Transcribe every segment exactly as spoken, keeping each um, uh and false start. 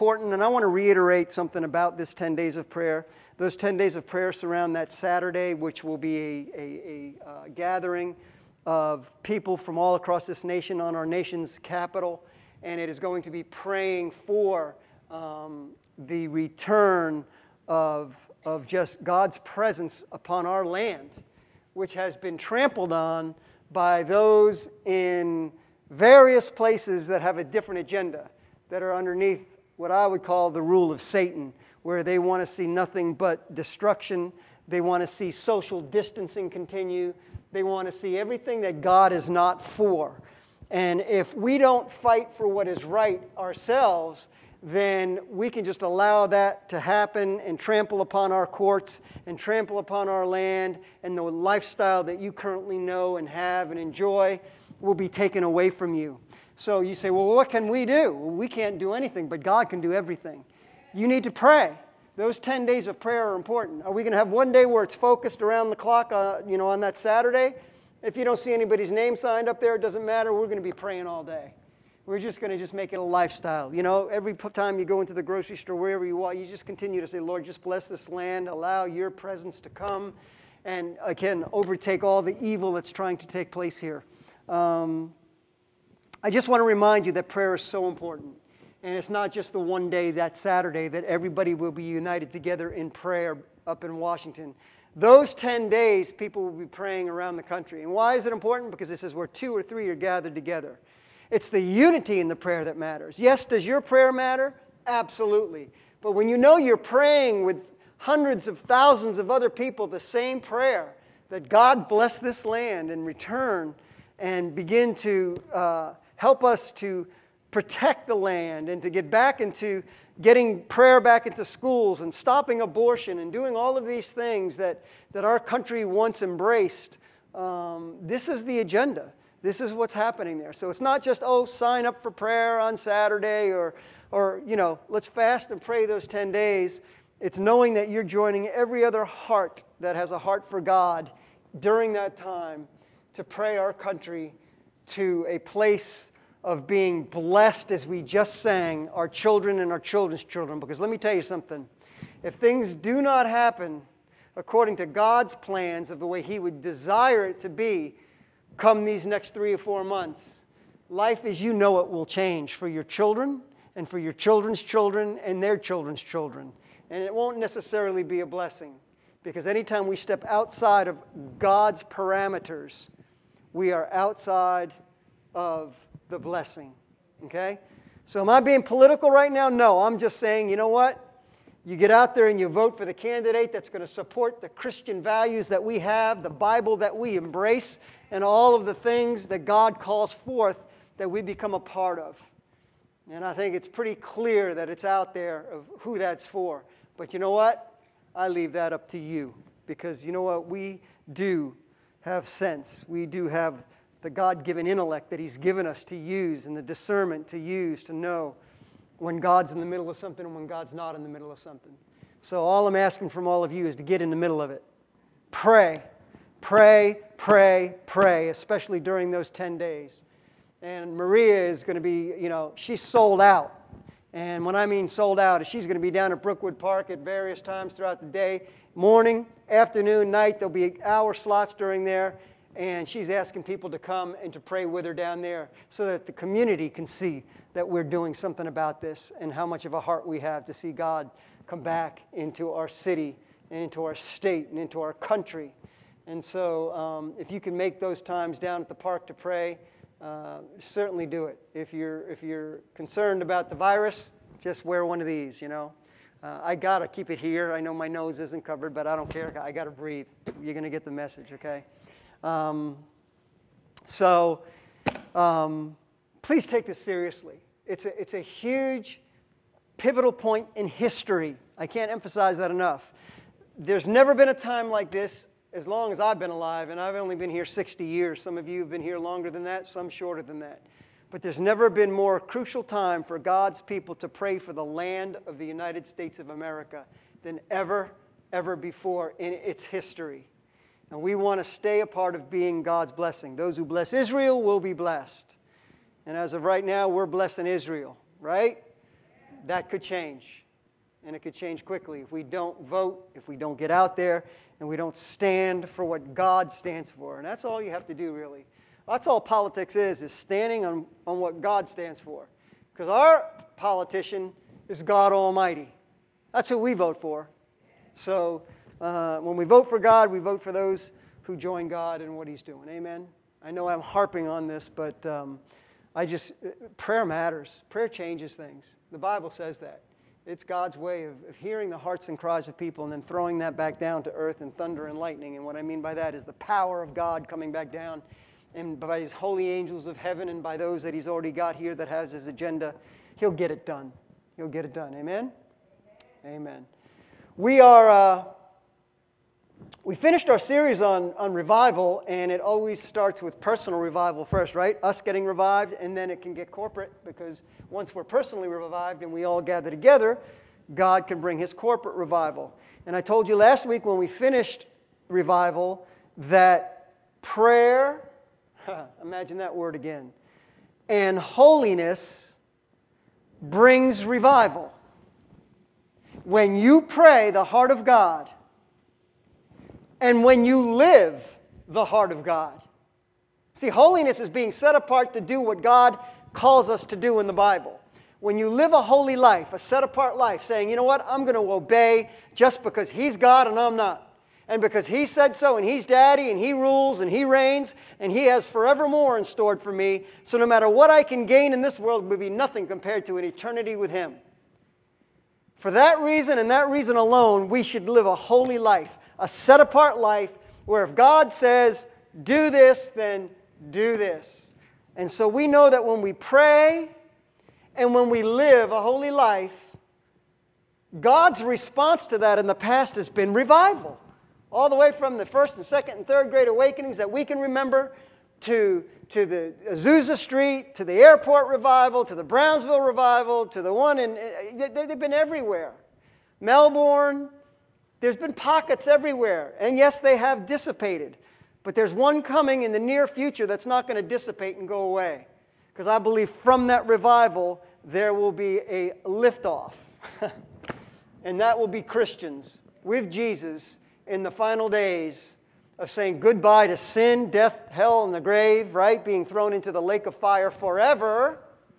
important, and I want to reiterate something about this ten days of prayer. Those ten days of prayer surround that Saturday, which will be a, a, a uh, gathering of people from all across this nation on our nation's capital, and it is going to be praying for um, the return of, of just God's presence upon our land, which has been trampled on by those in various places that have a different agenda, that are underneath what I would call the rule of Satan, where they want to see nothing but destruction. They want to see social distancing continue. They want to see everything that God is not for. And if we don't fight for what is right ourselves, then we can just allow that to happen and trample upon our courts and trample upon our land, and the lifestyle that you currently know and have and enjoy will be taken away from you. So you say, well, what can we do? Well, we can't do anything, but God can do everything. You need to pray. Those ten days of prayer are important. Are we going to have one day where it's focused around the clock, uh, you know, on that Saturday? If you don't see anybody's name signed up there, it doesn't matter. We're going to be praying all day. We're just going to just make it a lifestyle. You know, every time you go into the grocery store, wherever you are, you just continue to say, Lord, just bless this land. Allow your presence to come and, again, overtake all the evil that's trying to take place here. Um, I just want to remind you that prayer is so important. And it's not just the one day, that Saturday, that everybody will be united together in prayer up in Washington. Those ten days, people will be praying around the country. And why is it important? Because it says where two or three are gathered together. It's the unity in the prayer that matters. Yes, does your prayer matter? Absolutely. But when you know you're praying with hundreds of thousands of other people the same prayer, that God bless this land and return and begin to uh, help us to protect the land and to get back into getting prayer back into schools and stopping abortion and doing all of these things that, that our country once embraced. Um, this is the agenda. This is what's happening there. So it's not just, oh, sign up for prayer on Saturday or, or you know, let's fast and pray those ten days. It's knowing that you're joining every other heart that has a heart for God during that time to pray our country to a place of being blessed, as we just sang, our children and our children's children. Because let me tell you something. If things do not happen according to God's plans of the way He would desire it to be come these next three or four months, life as you know it will change for your children and for your children's children and their children's children. And it won't necessarily be a blessing. Because anytime we step outside of God's parameters, we are outside of the blessing. Okay? So am I being political right now? No, I'm just saying, you know what? You get out there and you vote for the candidate that's going to support the Christian values that we have, the Bible that we embrace, and all of the things that God calls forth that we become a part of. And I think it's pretty clear that it's out there of who that's for. But you know what? I leave that up to you. Because you know what? We do have sense. We do have the God-given intellect that He's given us to use and the discernment to use to know when God's in the middle of something and when God's not in the middle of something. So all I'm asking from all of you is to get in the middle of it. Pray. Pray, pray, pray, especially during those ten days. And Maria is going to be, you know, she's sold out. And when I mean sold out, she's going to be down at Brookwood Park at various times throughout the day. Morning, afternoon, night, there'll be hour slots during there. And she's asking people to come and to pray with her down there so that the community can see that we're doing something about this and how much of a heart we have to see God come back into our city and into our state and into our country. And so um, if you can make those times down at the park to pray, uh, certainly do it. If you're, if you're concerned about the virus, just wear one of these, you know. Uh, I got to keep it here. I know my nose isn't covered, but I don't care. I got to breathe. You're going to get the message, okay? Um, so um, please take this seriously. It's a, it's a huge, pivotal point in history. I can't emphasize that enough. There's never been a time like this as long as I've been alive, and I've only been here sixty years. Some of you have been here longer than that, some shorter than that. But there's never been more crucial time for God's people to pray for the land of the United States of America than ever, ever before in its history. And we want to stay a part of being God's blessing. Those who bless Israel will be blessed. And as of right now, we're blessing Israel, right? that could change. And it could change quickly if we don't vote, if we don't get out there, and we don't stand for what God stands for. And that's all you have to do, really. That's all politics is, is standing on, on what God stands for. Because our politician is God Almighty. That's who we vote for. So uh, when we vote for God, we vote for those who join God in what He's doing. Amen? I know I'm harping on this, but um, I just, prayer matters. Prayer changes things. The Bible says that. It's God's way of, of hearing the hearts and cries of people and then throwing that back down to earth in thunder and lightning. And what I mean by that is the power of God coming back down, and by His holy angels of heaven and by those that He's already got here that has His agenda, He'll get it done. He'll get it done. Amen? Amen. Amen. We are... Uh, We finished our series on, on revival, and it always starts with personal revival first, right? Us getting revived, and then it can get corporate, because once we're personally revived and we all gather together, God can bring His corporate revival. And I told you last week when we finished revival that prayer, imagine that word again, and holiness brings revival. When you pray the heart of God, and when you live the heart of God. See, holiness is being set apart to do what God calls us to do in the Bible. When you live a holy life, a set-apart life, saying, you know what, I'm going to obey just because He's God and I'm not. And because He said so, and He's Daddy, and He rules, and He reigns, and He has forevermore in store for me. So no matter what I can gain in this world will be nothing compared to an eternity with Him. For that reason and that reason alone, we should live a holy life. A set-apart life where if God says, do this, then do this. And so we know that when we pray and when we live a holy life, God's response to that in the past has been revival. All the way from the first and second and third grade awakenings that we can remember to, to the Azusa Street, to the airport revival, to the Brownsville revival, to the one in, they've been everywhere. Melbourne. There's been pockets everywhere, and yes, they have dissipated. But there's one coming in the near future that's not going to dissipate and go away. Because I believe from that revival, there will be a liftoff. And that will be Christians with Jesus in the final days of saying goodbye to sin, death, hell, and the grave, right? Being thrown into the lake of fire forever.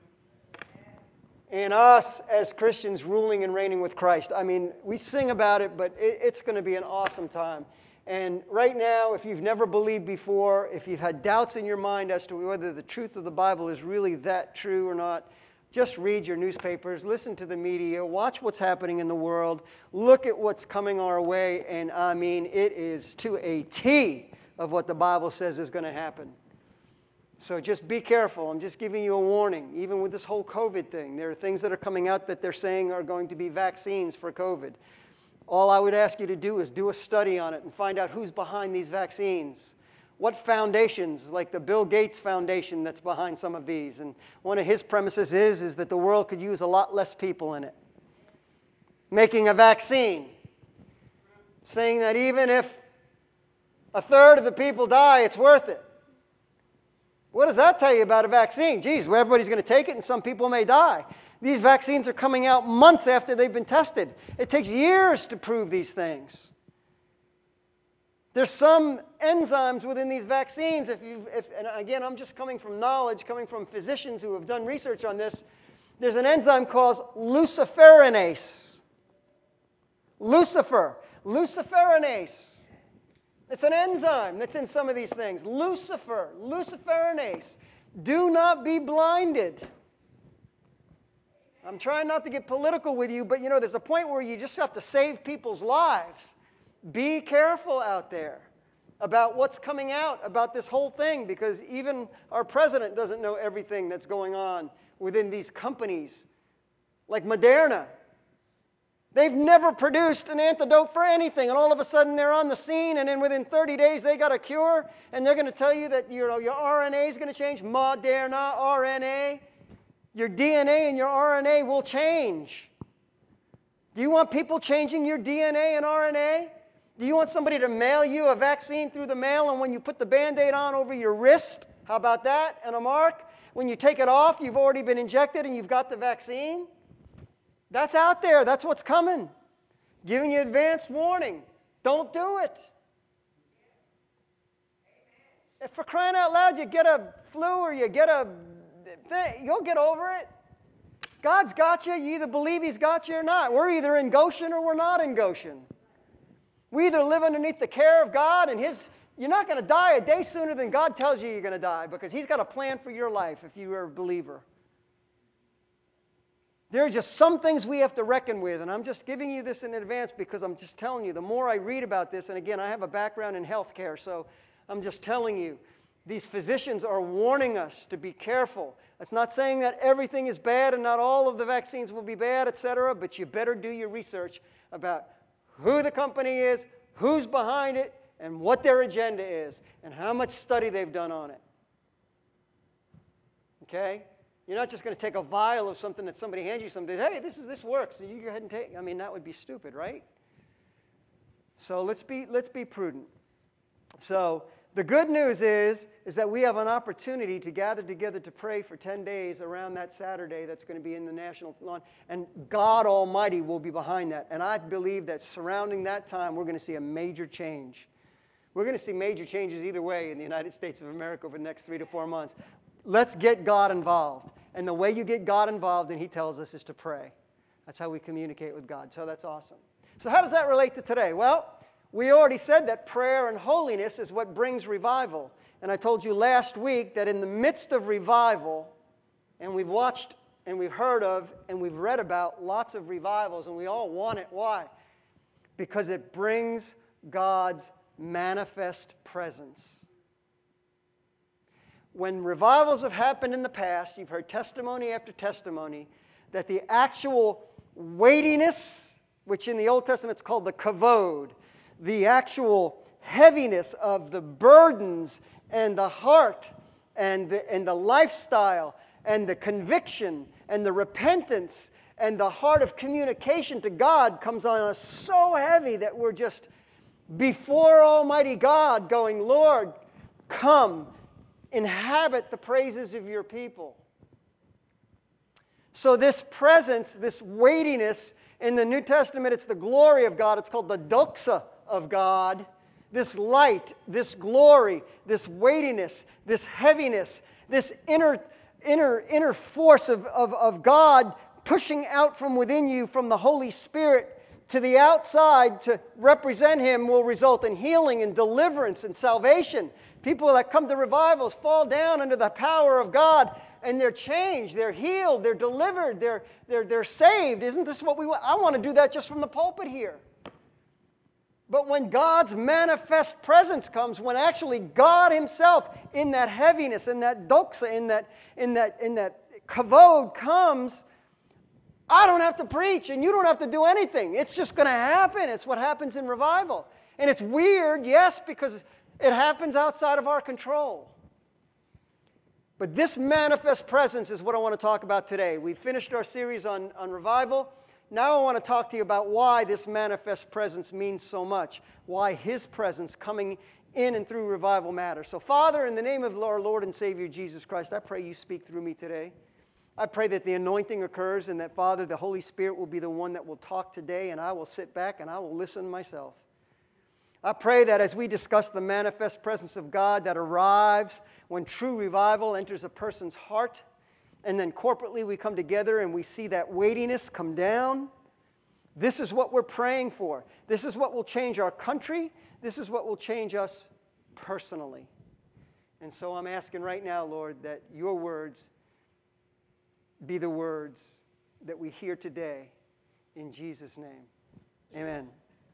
And us as Christians ruling and reigning with Christ. I mean, we sing about it, but it, it's going to be an awesome time. And right now, if you've never believed before, if you've had doubts in your mind as to whether the truth of the Bible is really that true or not, just read your newspapers, listen to the media, watch what's happening in the world, look at what's coming our way, and I mean, it is to a T of what the Bible says is going to happen. So just be careful. I'm just giving you a warning. Even with this whole COVID thing, there are things that are coming out that they're saying are going to be vaccines for COVID. All I would ask you to do is do a study on it and find out who's behind these vaccines. What foundations, like the Bill Gates Foundation that's behind some of these. And one of his premises is, is that the world could use a lot less people in it. Making a vaccine. Saying that even if a third of the people die, it's worth it. What does that tell you about a vaccine? Geez, well, everybody's going to take it and some people may die. These vaccines are coming out months after they've been tested. It takes years to prove these things. There's some enzymes within these vaccines. If you, if, and again, I'm just coming from knowledge, coming from physicians who have done research on this. There's an enzyme called luciferase. Lucifer. Luciferase. It's an enzyme that's in some of these things. Lucifer, luciferase. Do not be blinded. I'm trying not to get political with you, but you know, there's a point where you just have to save people's lives. Be careful out there about what's coming out about this whole thing, because even our president doesn't know everything that's going on within these companies like Moderna. They've never produced an antidote for anything, and all of a sudden they're on the scene, and then within thirty days they got a cure, and they're going to tell you that you know, your R N A is going to change. Moderna, R N A. Your D N A and your R N A will change. Do you want people changing your D N A and R N A? Do you want somebody to mail you a vaccine through the mail, and when you put the Band-Aid on over your wrist, how about that, and a mark? When you take it off, you've already been injected and you've got the vaccine? That's out there. That's what's coming. Giving you advance warning. Don't do it. If for crying out loud you get a flu or you get a thing, you'll get over it. God's got you. You either believe He's got you or not. We're either in Goshen or we're not in Goshen. We either live underneath the care of God and His... You're not going to die a day sooner than God tells you you're going to die, because He's got a plan for your life if you are a believer. There are just some things we have to reckon with, and I'm just giving you this in advance because I'm just telling you, the more I read about this, and again, I have a background in healthcare, so I'm just telling you, these physicians are warning us to be careful. That's not saying that everything is bad and not all of the vaccines will be bad, et cetera, but you better do your research about who the company is, who's behind it, and what their agenda is, and how much study they've done on it. Okay? You're not just going to take a vial of something that somebody hands you something, hey, this is this works, so you go ahead and take. I mean, that would be stupid, right? So let's be let's be prudent. So the good news is, is that we have an opportunity to gather together to pray for ten days around that Saturday that's going to be in the National Lawn, and God Almighty will be behind that. And I believe that surrounding that time, we're going to see a major change. We're going to see major changes either way in the United States of America over the next three to four months. Let's get God involved. And the way you get God involved, and He tells us, is to pray. That's how we communicate with God. So that's awesome. So how does that relate to today? Well, we already said that prayer and holiness is what brings revival. And I told you last week that in the midst of revival, and we've watched and we've heard of and we've read about lots of revivals, and we all want it. Why? Because it brings God's manifest presence. When revivals have happened in the past, you've heard testimony after testimony, that the actual weightiness, which in the Old Testament is called the kavod, the actual heaviness of the burdens and the heart and the, and the lifestyle and the conviction and the repentance and the heart of communication to God comes on us so heavy that we're just before Almighty God going, Lord, come, inhabit the praises of your people. So this presence, this weightiness, in the New Testament, it's the glory of God. It's called the doxa of God. This light, this glory, this weightiness, this heaviness, this inner, inner, inner force of, of, of God pushing out from within you from the Holy Spirit to the outside to represent Him will result in healing and deliverance and salvation. People that come to revivals fall down under the power of God, and they're changed, they're healed, they're delivered, they're, they're, they're saved. Isn't this what we want? I want to do that just from the pulpit here. But when God's manifest presence comes, when actually God Himself in that heaviness, in that doxa, in that, in that, in that kavod comes, I don't have to preach and you don't have to do anything. It's just going to happen. It's what happens in revival. And it's weird, yes, because it happens outside of our control. But this manifest presence is what I want to talk about today. We finished our series on, on revival. Now I want to talk to you about why this manifest presence means so much, why His presence coming in and through revival matters. So, Father, in the name of our Lord and Savior Jesus Christ, I pray you speak through me today. I pray that the anointing occurs and that, Father, the Holy Spirit will be the one that will talk today, and I will sit back and I will listen myself. I pray that as we discuss the manifest presence of God that arrives when true revival enters a person's heart, and then corporately we come together and we see that weightiness come down. This is what we're praying for. This is what will change our country. This is what will change us personally. And so I'm asking right now, Lord, that your words be the words that we hear today. In Jesus' name, amen.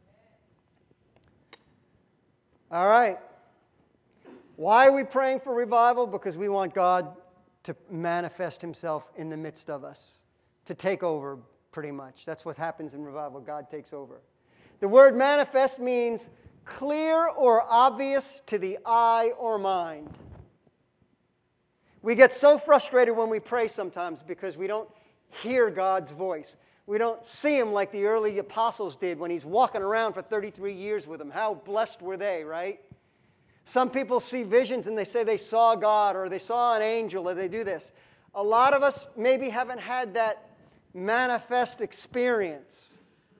All right. Why are we praying for revival? Because we want God to manifest Himself in the midst of us, to take over pretty much. That's what happens in revival. God takes over. The word manifest means clear or obvious to the eye or mind. We get so frustrated when we pray sometimes because we don't hear God's voice. We don't see Him like the early apostles did when He's walking around for thirty-three years with them. How blessed were they, right? Some people see visions and they say they saw God or they saw an angel or they do this. A lot of us maybe haven't had that manifest experience.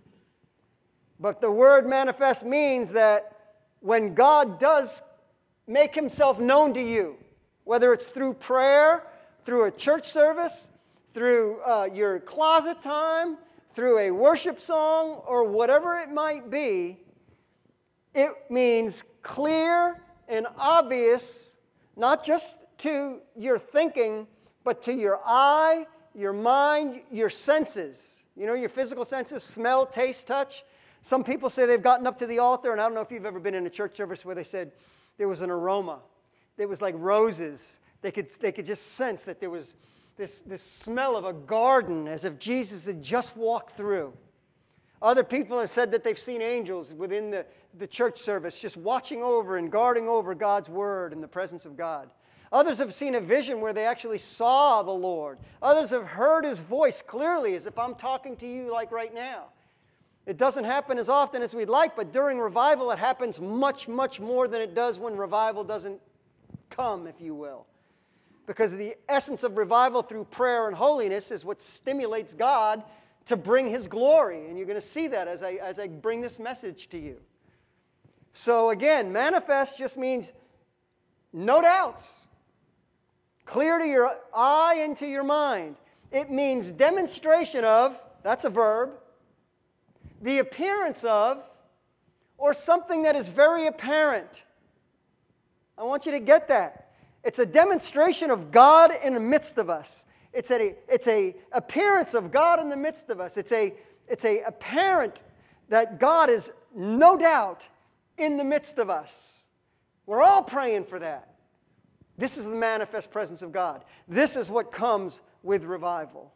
But the word manifest means that when God does make himself known to you, whether it's through prayer, through a church service, through uh, your closet time, through a worship song, or whatever it might be, it means clear and obvious, not just to your thinking, but to your eye, your mind, your senses. You know, your physical senses, smell, taste, touch. Some people say they've gotten up to the altar, and I don't know if you've ever been in a church service where they said there was an aroma. It was like roses. They could, they could just sense that there was this, this smell of a garden, as if Jesus had just walked through. Other people have said that they've seen angels within the, the church service just watching over and guarding over God's word and the presence of God. Others have seen a vision where they actually saw the Lord. Others have heard his voice clearly, as if I'm talking to you like right now. It doesn't happen as often as we'd like, but during revival it happens much, much more than it does when revival doesn't come, if you will. Because the essence of revival through prayer and holiness is what stimulates God to bring his glory. And you're going to see that as I, as I bring this message to you. So again, manifest just means no doubts. Clear to your eye and to your mind. It means demonstration of, that's a verb, the appearance of, or something that is very apparent. I want you to get that. It's a demonstration of God in the midst of us. It's a, it's a appearance of God in the midst of us. It's a, it's a apparent that God is no doubt in the midst of us. We're all praying for that. This is the manifest presence of God. This is what comes with revival.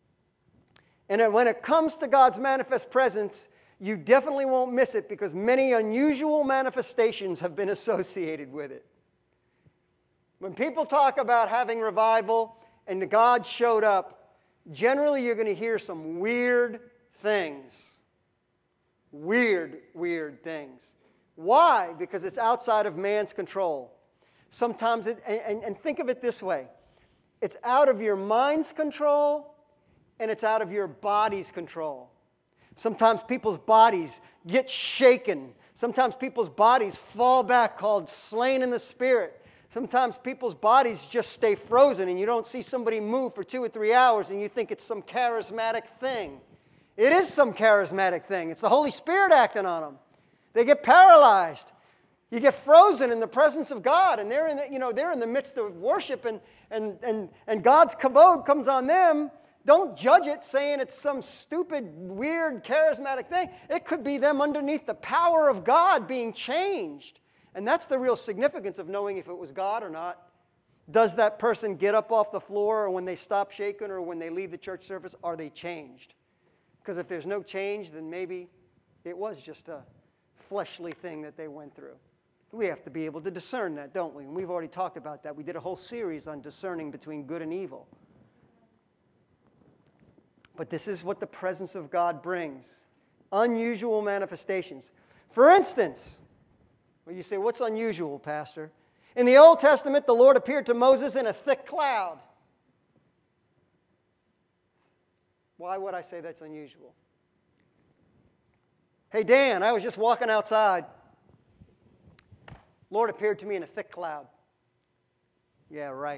And when it comes to God's manifest presence, you definitely won't miss it because many unusual manifestations have been associated with it. When people talk about having revival and God showed up, generally you're going to hear some weird things. Weird, weird things. Why? Because it's outside of man's control. Sometimes, it, and, and think of it this way. It's out of your mind's control and it's out of your body's control. Sometimes people's bodies get shaken. Sometimes people's bodies fall back, called slain in the spirit. Sometimes people's bodies just stay frozen and you don't see somebody move for two or three hours and you think it's some charismatic thing. It is some charismatic thing. It's the Holy Spirit acting on them. They get paralyzed. You get frozen in the presence of God, and they're in the, you know, they're in the midst of worship, and, and, and, and God's kavod comes on them. Don't judge it saying it's some stupid, weird, charismatic thing. It could be them underneath the power of God being changed. And that's the real significance of knowing if it was God or not. Does that person get up off the floor, or when they stop shaking, or when they leave the church service, are they changed? Because if there's no change, then maybe it was just a fleshly thing that they went through. We have to be able to discern that, don't we? And we've already talked about that. We did a whole series on discerning between good and evil. But this is what the presence of God brings. Unusual manifestations. For instance, well, you say, what's unusual, Pastor? In the Old Testament, the Lord appeared to Moses in a thick cloud. Why would I say that's unusual? Hey, Dan, I was just walking outside. Lord appeared to me in a thick cloud. Yeah, right.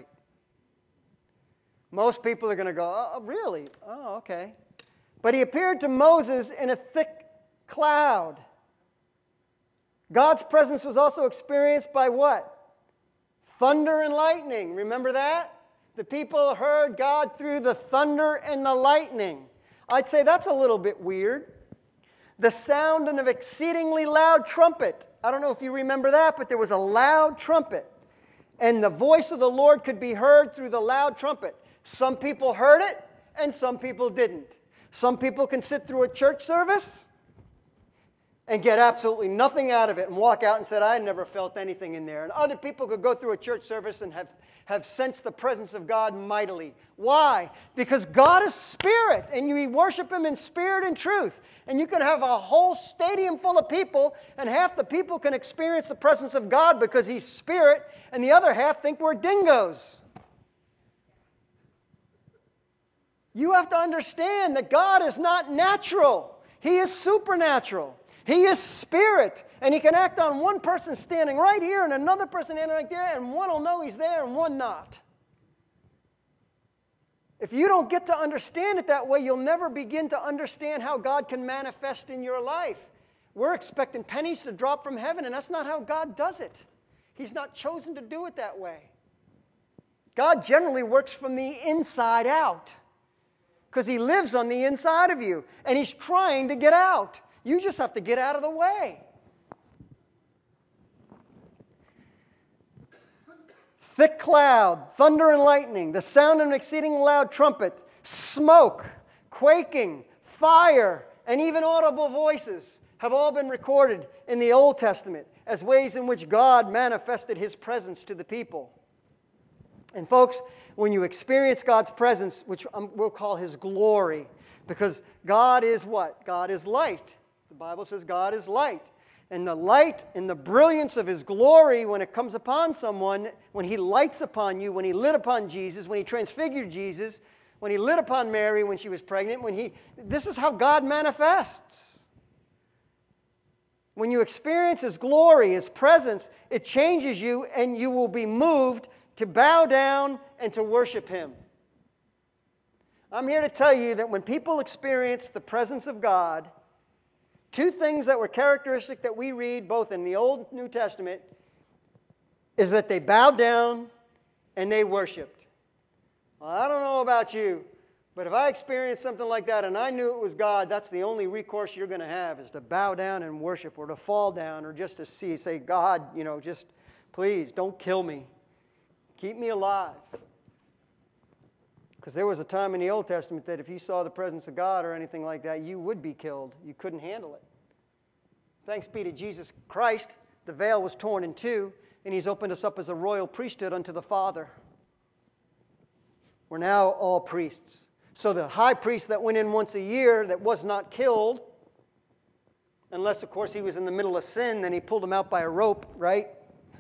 Most people are going to go, oh, really? Oh, okay. But he appeared to Moses in a thick cloud. God's presence was also experienced by what? Thunder and lightning. Remember that? The people heard God through the thunder and the lightning. I'd say that's a little bit weird. The sound of an exceedingly loud trumpet. I don't know if you remember that, but there was a loud trumpet. And the voice of the Lord could be heard through the loud trumpet. Some people heard it, and some people didn't. Some people can sit through a church service and get absolutely nothing out of it and walk out and say, I never felt anything in there. And other people could go through a church service and have, have sensed the presence of God mightily. Why? Because God is spirit, and you worship him in spirit and truth. And you can have a whole stadium full of people, and half the people can experience the presence of God because he's spirit, and the other half think we're dingoes. You have to understand that God is not natural. He is supernatural. He is spirit. And He can act on one person standing right here and another person standing right there, and one will know He's there and one not. If you don't get to understand it that way, you'll never begin to understand how God can manifest in your life. We're expecting pennies to drop from heaven, and that's not how God does it. He's not chosen to do it that way. God generally works from the inside out because He lives on the inside of you, and He's trying to get out. You just have to get out of the way. Thick cloud, thunder and lightning, the sound of an exceeding loud trumpet, smoke, quaking, fire, and even audible voices have all been recorded in the Old Testament as ways in which God manifested His presence to the people. And folks, when you experience God's presence, which we'll call His glory, because God is what? God is light. The Bible says God is light. And the light and the brilliance of His glory, when it comes upon someone, when He lights upon you, when He lit upon Jesus, when He transfigured Jesus, when He lit upon Mary when she was pregnant, when He, this is how God manifests. When you experience His glory, His presence, it changes you, and you will be moved to bow down and to worship Him. I'm here to tell you that when people experience the presence of God, two things that were characteristic that we read both in the Old and New Testament is that they bowed down and they worshiped. Well, I don't know about you, but if I experienced something like that and I knew it was God, that's the only recourse you're going to have is to bow down and worship, or to fall down, or just to see, say, God, you know, just please don't kill me. Keep me alive. Because there was a time in the Old Testament that if you saw the presence of God or anything like that, you would be killed. You couldn't handle it. Thanks be to Jesus Christ, the veil was torn in two, and He's opened us up as a royal priesthood unto the Father. We're now all priests. So the high priest that went in once a year that was not killed, unless, of course, he was in the middle of sin, then he pulled him out by a rope, right?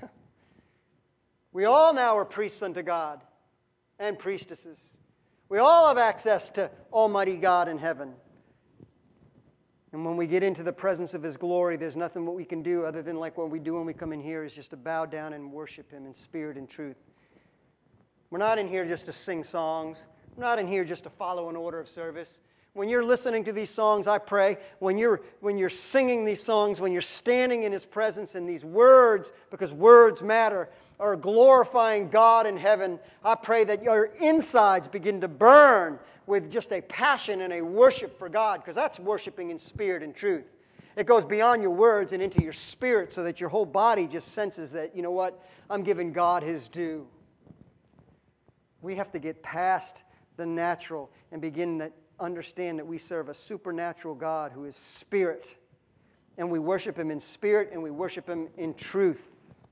We all now are priests unto God and priestesses. We all have access to Almighty God in heaven. And when we get into the presence of His glory, there's nothing what we can do other than like what we do when we come in here is just to bow down and worship Him in spirit and truth. We're not in here just to sing songs. We're not in here just to follow an order of service. When you're listening to these songs, I pray, when you're, when you're singing these songs, when you're standing in His presence and these words, because words matter, are glorifying God in heaven, I pray that your insides begin to burn with just a passion and a worship for God, because that's worshiping in spirit and truth. It goes beyond your words and into your spirit so that your whole body just senses that, you know what, I'm giving God His due. We have to get past the natural and begin to understand that we serve a supernatural God who is spirit. And we worship Him in spirit and we worship Him in truth.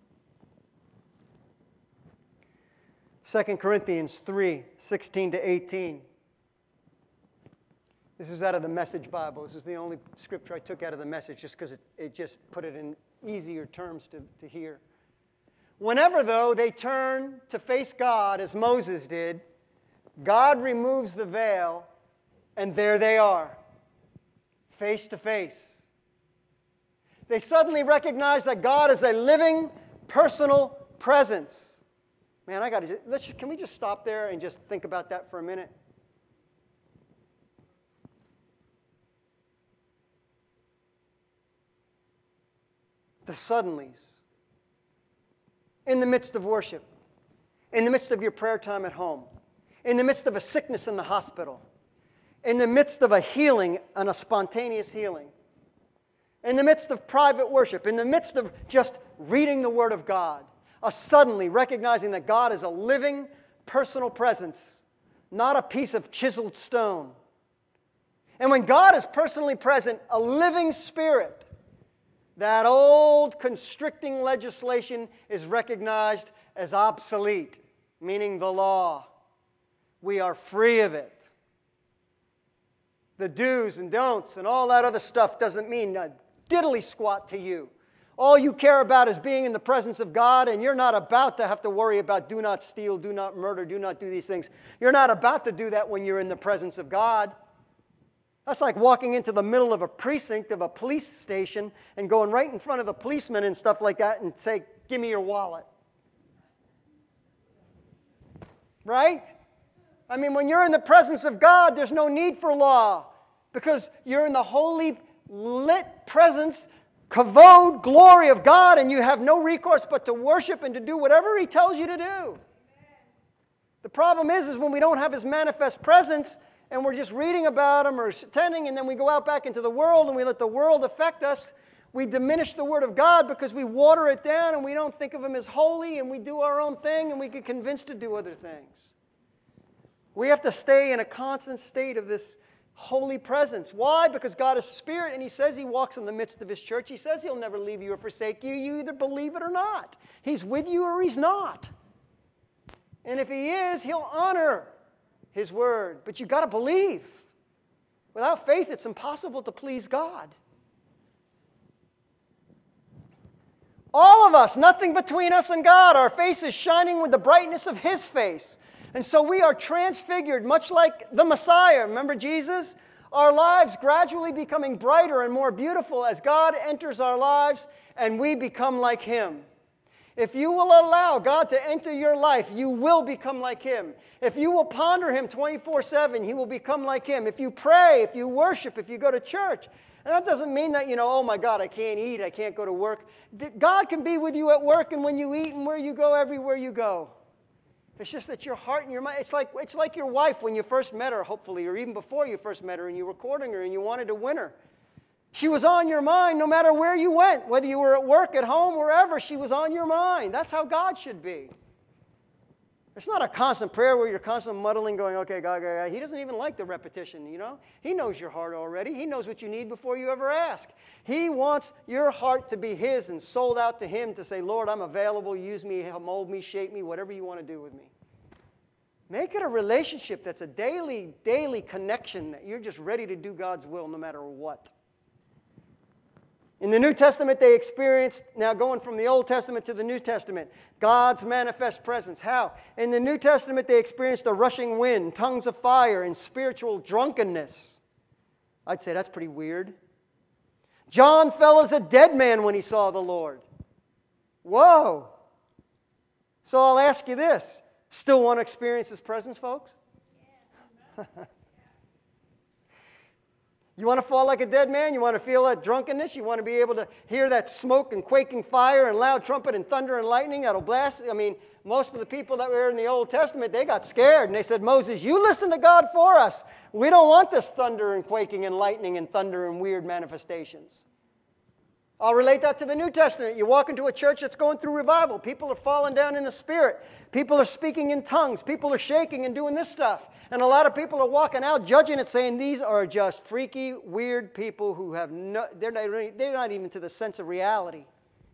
Second Corinthians three, sixteen to eighteen. This is out of the Message Bible. This is the only scripture I took out of the Message just because it, it just put it in easier terms to, to hear. Whenever, though, they turn to face God as Moses did, God removes the veil, and there they are, face to face. They suddenly recognize that God is a living, personal presence. Man, I got to. Let's. Can we just stop there and just think about that for a minute? The suddenlies. In the midst of worship, in the midst of your prayer time at home, in the midst of a sickness in the hospital, in the midst of a healing and a spontaneous healing, in the midst of private worship, in the midst of just reading the Word of God, a suddenly recognizing that God is a living, personal presence, not a piece of chiseled stone. And when God is personally present, a living spirit, that old constricting legislation is recognized as obsolete, meaning the law. We are free of it. The do's and don'ts and all that other stuff doesn't mean a diddly squat to you. All you care about is being in the presence of God, and you're not about to have to worry about do not steal, do not murder, do not do these things. You're not about to do that when you're in the presence of God. That's like walking into the middle of a precinct of a police station and going right in front of the policeman and stuff like that and say, give me your wallet. Right? I mean, when you're in the presence of God, there's no need for law because you're in the holy, lit presence, kavod, glory of God, and you have no recourse but to worship and to do whatever He tells you to do. The problem is, is when we don't have His manifest presence and we're just reading about Him or attending, and then we go out back into the world and we let the world affect us, we diminish the Word of God because we water it down and we don't think of Him as holy, and we do our own thing and we get convinced to do other things. We have to stay in a constant state of this holy presence. Why? Because God is Spirit, and He says He walks in the midst of His church. He says He'll never leave you or forsake you. You either believe it or not. He's with you or He's not. And if He is, He'll honor His word. But you've got to believe. Without faith, it's impossible to please God. All of us, nothing between us and God. Our face is shining with the brightness of His face. And so we are transfigured, much like the Messiah. Remember Jesus? Our lives gradually becoming brighter and more beautiful as God enters our lives and we become like Him. If you will allow God to enter your life, you will become like Him. If you will ponder Him twenty-four seven, He will become like Him. If you pray, if you worship, if you go to church. And that doesn't mean that, you know, oh my God, I can't eat, I can't go to work. God can be with you at work and when you eat and where you go, everywhere you go. It's just that your heart and your mind, it's like, it's like your wife when you first met her, hopefully, or even before you first met her and you were courting her and you wanted to win her. She was on your mind no matter where you went, whether you were at work, at home, wherever, she was on your mind. That's how God should be. It's not a constant prayer where you're constantly muddling, going, okay, God, God, God. He doesn't even like the repetition, you know. He knows your heart already. He knows what you need before you ever ask. He wants your heart to be His and sold out to Him to say, Lord, I'm available. Use me, mold me, shape me, whatever you want to do with me. Make it a relationship that's a daily, daily connection that you're just ready to do God's will no matter what. In the New Testament, they experienced, now going from the Old Testament to the New Testament, God's manifest presence. How? In the New Testament, they experienced a rushing wind, tongues of fire, and spiritual drunkenness. I'd say that's pretty weird. John fell as a dead man when he saw the Lord. Whoa. So I'll ask you this. Still want to experience His presence, folks? You want to fall like a dead man? You want to feel that drunkenness? You want to be able to hear that smoke and quaking fire and loud trumpet and thunder and lightning that'll blast? I mean, most of the people that were in the Old Testament, they got scared. And they said, Moses, you listen to God for us. We don't want this thunder and quaking and lightning and thunder and weird manifestations. I'll relate that to the New Testament. You walk into a church that's going through revival. People are falling down in the Spirit. People are speaking in tongues. People are shaking and doing this stuff. And a lot of people are walking out judging it, saying these are just freaky, weird people who have no, they're not, they're not even to the sense of reality.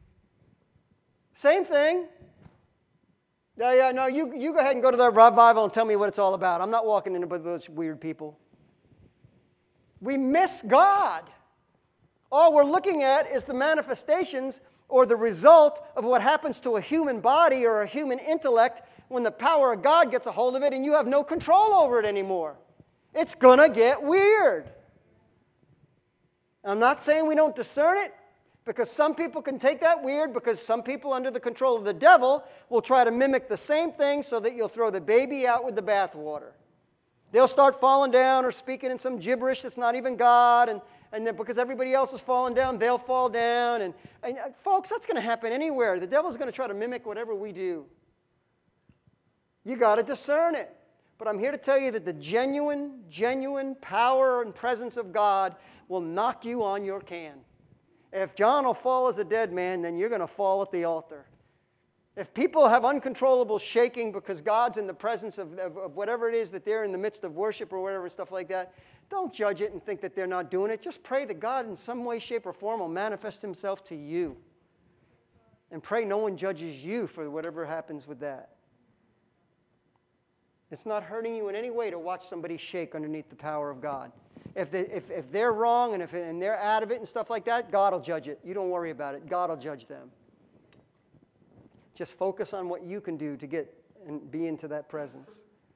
Same thing. Yeah, yeah, no, you, you go ahead and go to the revival and tell me what it's all about. I'm not walking into with those weird people. We miss God. All we're looking at is the manifestations or the result of what happens to a human body or a human intellect when the power of God gets a hold of it and you have no control over it anymore. It's going to get weird. I'm not saying we don't discern it, because some people can take that weird, because some people under the control of the devil will try to mimic the same thing so that you'll throw the baby out with the bathwater. They'll start falling down or speaking in some gibberish that's not even God, and, and then because everybody else is falling down, they'll fall down. And, and uh, folks, that's going to happen anywhere. The devil's going to try to mimic whatever we do. You got to discern it. But I'm here to tell you that the genuine, genuine power and presence of God will knock you on your can. If John will fall as a dead man, then you're going to fall at the altar. If people have uncontrollable shaking because God's in the presence of, of, of whatever it is that they're in the midst of worship or whatever, stuff like that, don't judge it and think that they're not doing it. Just pray that God in some way, shape, or form will manifest Himself to you. And pray no one judges you for whatever happens with that. It's not hurting you in any way to watch somebody shake underneath the power of God. If, they, if, if they're wrong and, if, and they're out of it and stuff like that, God will judge it. You don't worry about it. God will judge them. Just focus on what you can do to get and be into that presence.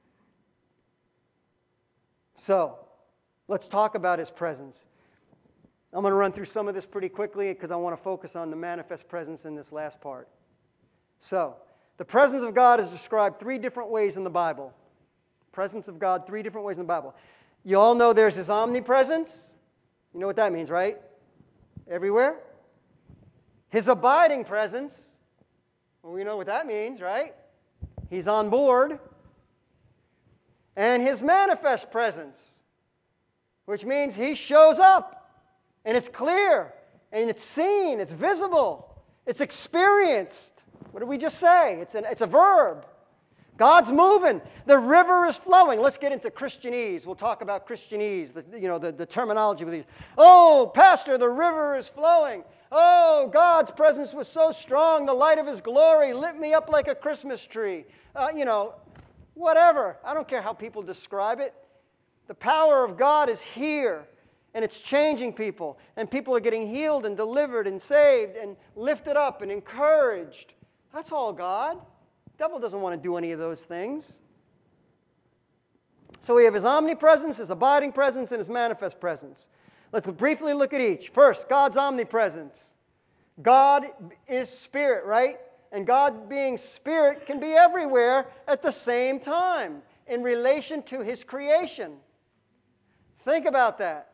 So, let's talk about His presence. I'm going to run through some of this pretty quickly because I want to focus on the manifest presence in this last part. So, the presence of God is described three different ways in the Bible. Presence of God, three different ways in the Bible. You all know there's His omnipresence. You know what that means, right? Everywhere. His abiding presence. Well, we know what that means, right? He's on board. And His manifest presence, which means He shows up, and it's clear, and it's seen, it's visible, it's experienced. What did we just say? It's, an, it's a verb. God's moving. The river is flowing. Let's get into Christianese. We'll talk about Christianese, the, you know, the, the terminology with these. Oh, Pastor, the river is flowing. Oh, God's presence was so strong. The light of His glory lit me up like a Christmas tree. Uh, you know, whatever. I don't care how people describe it. The power of God is here, and it's changing people. And people are getting healed and delivered and saved and lifted up and encouraged. That's all God. The devil doesn't want to do any of those things. So we have His omnipresence, His abiding presence, and His manifest presence. Let's briefly look at each. First, God's omnipresence. God is spirit, right? And God being spirit can be everywhere at the same time in relation to His creation. Think about that.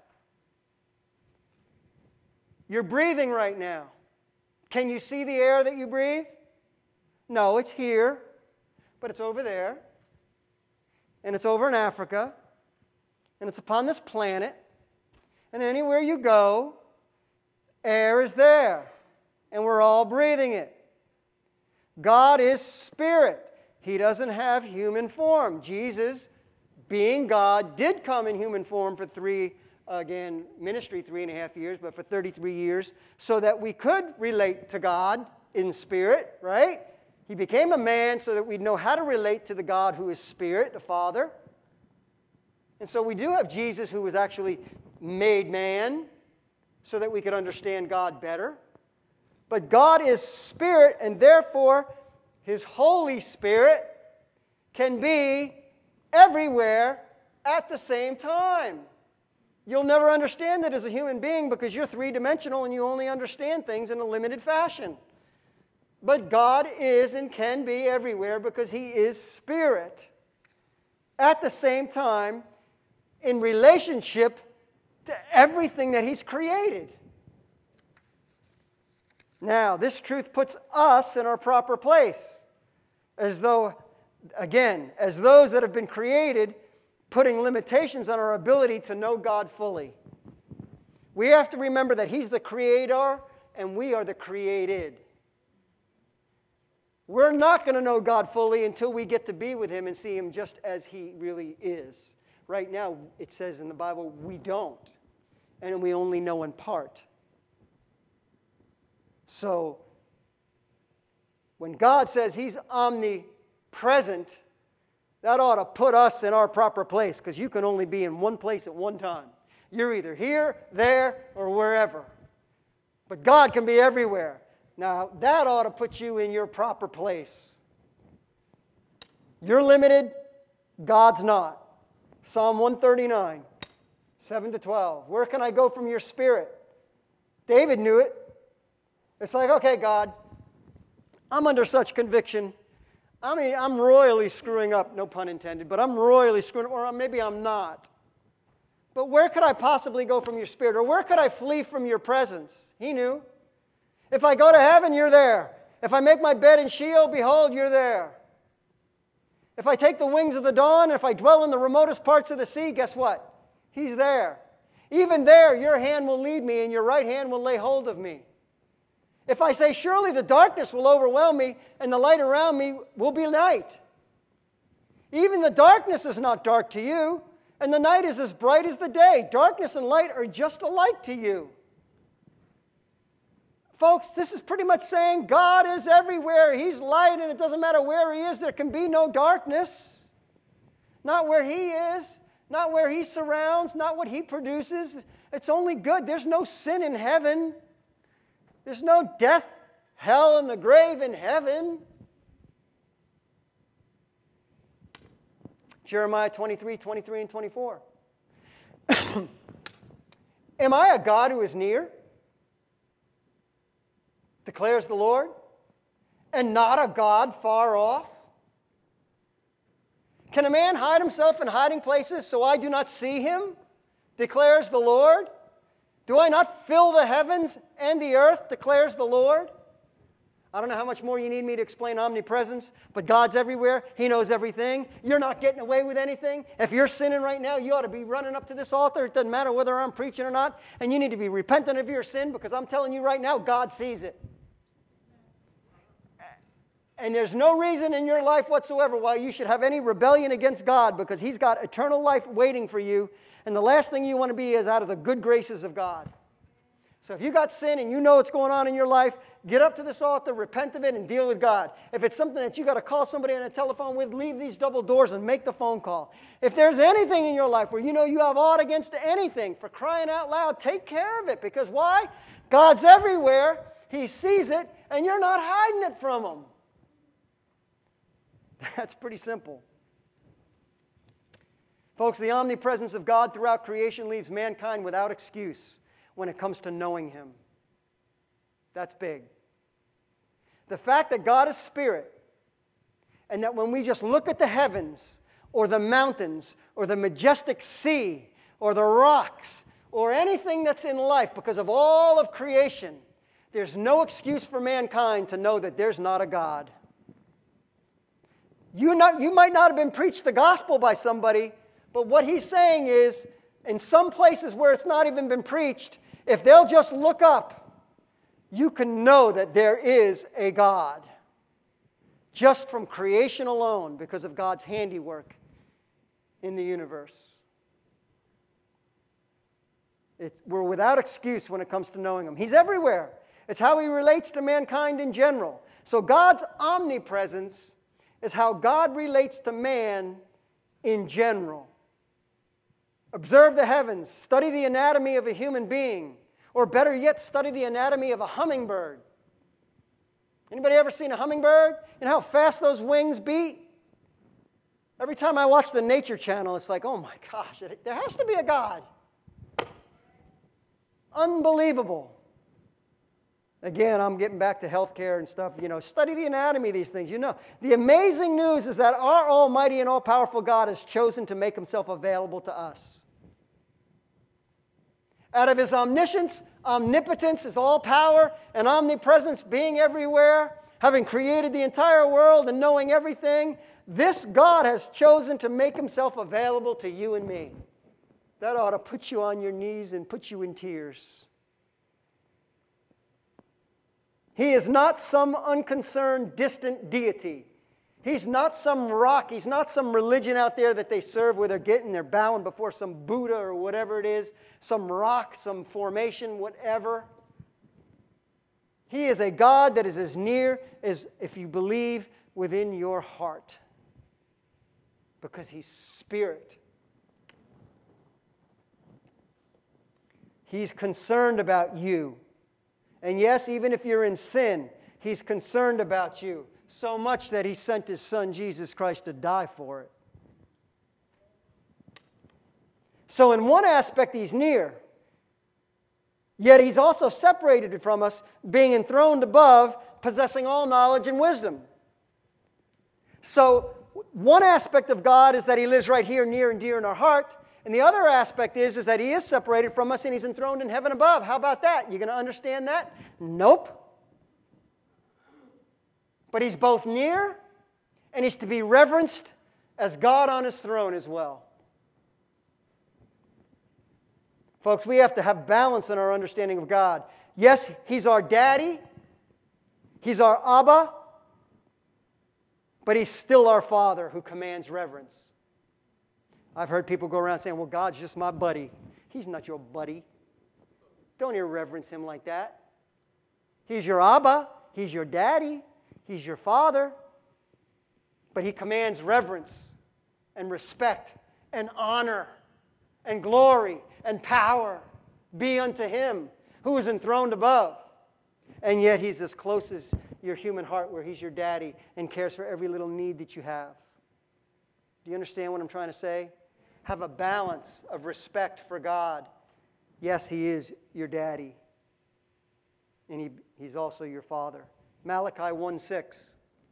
You're breathing right now. Can you see the air that you breathe? No, it's here, but it's over there, and it's over in Africa, and it's upon this planet, and anywhere you go, air is there, and we're all breathing it. God is spirit. He doesn't have human form. Jesus, being God, did come in human form for three, again, ministry three and a half years, but for thirty-three years, so that we could relate to God in spirit, right? He became a man so that we'd know how to relate to the God who is spirit, the Father. And so we do have Jesus who was actually made man so that we could understand God better. But God is spirit, and therefore His Holy Spirit can be everywhere at the same time. You'll never understand it as a human being because you're three-dimensional and you only understand things in a limited fashion. But God is and can be everywhere because He is spirit. At the same time, in relationship to everything that He's created. Now, this truth puts us in our proper place. As though, again, as those that have been created, putting limitations on our ability to know God fully. We have to remember that He's the creator and we are the created. We're not going to know God fully until we get to be with Him and see Him just as He really is. Right now, it says in the Bible, we don't. And we only know in part. So, when God says He's omnipresent, that ought to put us in our proper place, because you can only be in one place at one time. You're either here, there, or wherever. But God can be everywhere. Now, that ought to put you in your proper place. You're limited, God's not. Psalm one thirty-nine, seven to twelve. Where can I go from your spirit? David knew it. It's like, okay, God, I'm under such conviction. I mean, I'm royally screwing up, no pun intended, but I'm royally screwing up, or maybe I'm not. But where could I possibly go from your spirit? Or where could I flee from your presence? He knew. If I go to heaven, you're there. If I make my bed in Sheol, behold, you're there. If I take the wings of the dawn, if I dwell in the remotest parts of the sea, guess what? He's there. Even there, your hand will lead me, and your right hand will lay hold of me. If I say, surely the darkness will overwhelm me, and the light around me will be night. Even the darkness is not dark to you, and the night is as bright as the day. Darkness and light are just alike to you. Folks, this is pretty much saying God is everywhere. He's light, and it doesn't matter where He is, there can be no darkness. not where He is, not where He surrounds, not what He produces. It's only good. There's no sin in heaven. There's no death, hell, and the grave in heaven. Jeremiah twenty-three, twenty-three, and twenty-four. Am I a God who is near? Declares the Lord, and not a God far off? Can a man hide himself in hiding places so I do not see him? Declares the Lord. Do I not fill the heavens and the earth? Declares the Lord. I don't know how much more you need me to explain omnipresence, but God's everywhere. He knows everything. You're not getting away with anything. If you're sinning right now, you ought to be running up to this altar. It doesn't matter whether I'm preaching or not. And you need to be repentant of your sin, because I'm telling you right now, God sees it. And there's no reason in your life whatsoever why you should have any rebellion against God, because He's got eternal life waiting for you. And the last thing you want to be is out of the good graces of God. So if you got sin and you know what's going on in your life, get up to this altar, repent of it, and deal with God. If it's something that you got to call somebody on a telephone with, leave these double doors and make the phone call. If there's anything in your life where you know you have aught against anything, for crying out loud, take care of it. Because why? God's everywhere. He sees it, and you're not hiding it from Him. That's pretty simple. Folks, the omnipresence of God throughout creation leaves mankind without excuse when it comes to knowing Him. That's big. The fact that God is spirit, and that when we just look at the heavens, or the mountains, or the majestic sea, or the rocks, or anything that's in life, because of all of creation, there's no excuse for mankind to know that there's not a God. You, not, you might not have been preached the gospel by somebody, but what he's saying is, in some places where it's not even been preached, if they'll just look up, you can know that there is a God. Just from creation alone, because of God's handiwork in the universe. It, we're without excuse when it comes to knowing Him. He's everywhere. It's how He relates to mankind in general. So God's omnipresence is how God relates to man in general. Observe the heavens, study the anatomy of a human being, or better yet, study the anatomy of a hummingbird. Anybody ever seen a hummingbird? You know how fast those wings beat? Every time I watch the Nature Channel, it's like, oh my gosh, there has to be a God. Unbelievable. Again, I'm getting back to healthcare and stuff. You know, study the anatomy of these things. You know, the amazing news is that our almighty and all-powerful God has chosen to make Himself available to us. Out of His omniscience, omnipotence, His all-power, and omnipresence being everywhere, having created the entire world and knowing everything, this God has chosen to make Himself available to you and me. That ought to put you on your knees and put you in tears. He is not some unconcerned, distant deity. He's not some rock. He's not some religion out there that they serve where they're getting, they're bowing before some Buddha or whatever it is, some rock, some formation, whatever. He is a God that is as near as, if you believe, within your heart. Because He's spirit. He's concerned about you. And yes, even if you're in sin, He's concerned about you. So much that He sent His Son, Jesus Christ, to die for it. So in one aspect, He's near. Yet He's also separated from us, being enthroned above, possessing all knowledge and wisdom. So one aspect of God is that He lives right here, near and dear in our heart. And the other aspect is, is that He is separated from us and He's enthroned in heaven above. How about that? You going to understand that? Nope. But He's both near and He's to be reverenced as God on His throne as well. Folks, we have to have balance in our understanding of God. Yes, He's our daddy. He's our Abba. But He's still our Father who commands reverence. I've heard people go around saying, well, God's just my buddy. He's not your buddy. Don't irreverence Him like that. He's your Abba. He's your daddy. He's your Father. But He commands reverence. and respect and honor and glory and power be unto him who is enthroned above. And yet he's as close as your human heart, where he's your daddy and cares for every little need that you have. Do you understand what I'm trying to say? Have a balance of respect for God. Yes, he is your daddy. And he, he's also your father. Malachi one six.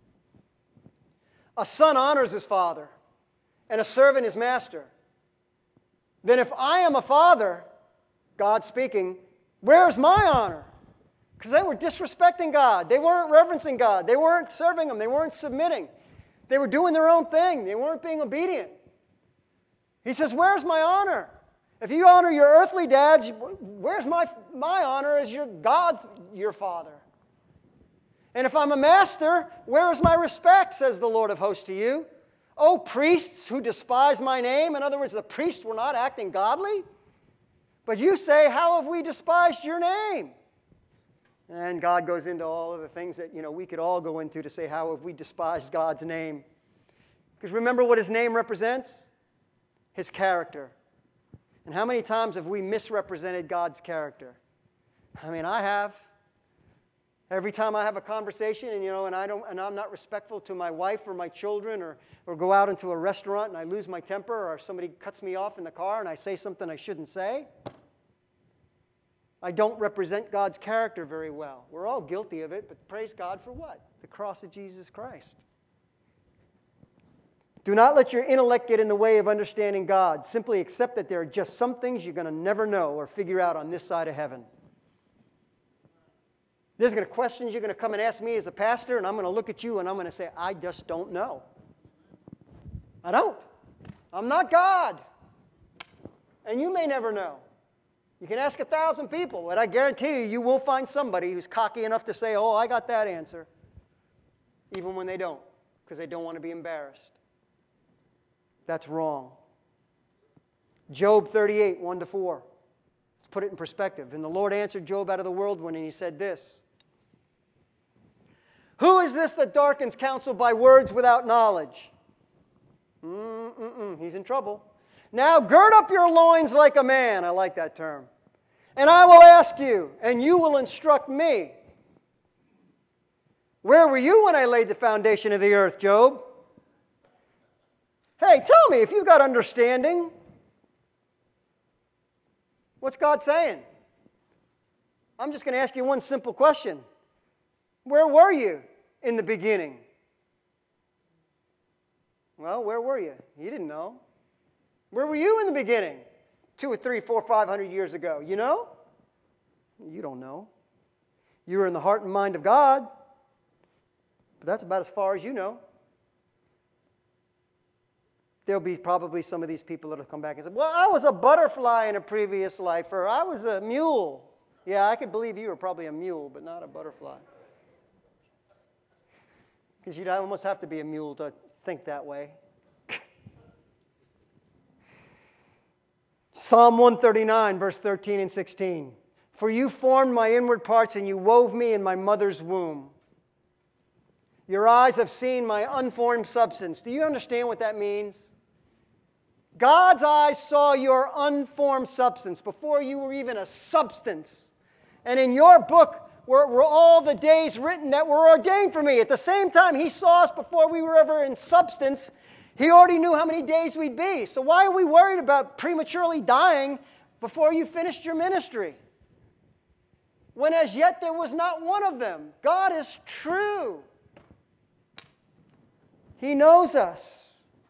A son honors his father, and a servant his master. Then if I am a father, God speaking, where's my honor? Because they were disrespecting God. They weren't reverencing God. They weren't serving Him. They weren't submitting. They were doing their own thing. They weren't being obedient. He says, where's my honor? If you honor your earthly dads, where's my, my honor as your God, your father? And if I'm a master, where is my respect, says the Lord of hosts to you? O priests who despise my name. In other words, the priests were not acting godly. But you say, how have we despised your name? And God goes into all of the things that, you know, we could all go into to say, how have we despised God's name? Because remember what his name represents? His character. And how many times have we misrepresented God's character? I mean, I have. Every time I have a conversation and, you know, and, I don't, and I'm not respectful to my wife or my children, or, or go out into a restaurant and I lose my temper, or somebody cuts me off in the car and I say something I shouldn't say, I don't represent God's character very well. We're all guilty of it, but praise God for what? The cross of Jesus Christ. Do not let your intellect get in the way of understanding God. Simply accept that there are just some things you're going to never know or figure out on this side of heaven. There's going to questions you're going to come and ask me as a pastor, and I'm going to look at you and I'm going to say, I just don't know. I don't. I'm not God. And you may never know. You can ask a thousand people, but I guarantee you, you will find somebody who's cocky enough to say, oh, I got that answer, even when they don't, because they don't want to be embarrassed. That's wrong. Job thirty-eight, one to four. Let's put it in perspective. And the Lord answered Job out of the whirlwind, and he said this. Who is this that darkens counsel by words without knowledge? Mm-mm-mm. He's in trouble. Now gird up your loins like a man. I like that term. And I will ask you, and you will instruct me. Where were you when I laid the foundation of the earth, Job? Hey, tell me if you've got understanding. What's God saying? I'm just going to ask you one simple question. Where were you in the beginning? Well, where were you? You didn't know. Where were you in the beginning? Two or three, four, five hundred years ago. You know? You don't know. You were in the heart and mind of God. But that's about as far as you know. There'll be probably some of these people that will come back and say, well, I was a butterfly in a previous life, or I was a mule. Yeah, I could believe you were probably a mule, but not a butterfly. Because you'd almost have to be a mule to think that way. Psalm one thirty-nine, verse thirteen and sixteen. For you formed my inward parts, and you wove me in my mother's womb. Your eyes have seen my unformed substance. Do you understand what that means? God's eyes saw your unformed substance before you were even a substance. And in your book were, were all the days written that were ordained for me. At the same time, He saw us before we were ever in substance. He already knew how many days we'd be. So why are we worried about prematurely dying before you finished your ministry? When as yet there was not one of them. God is true. He knows us.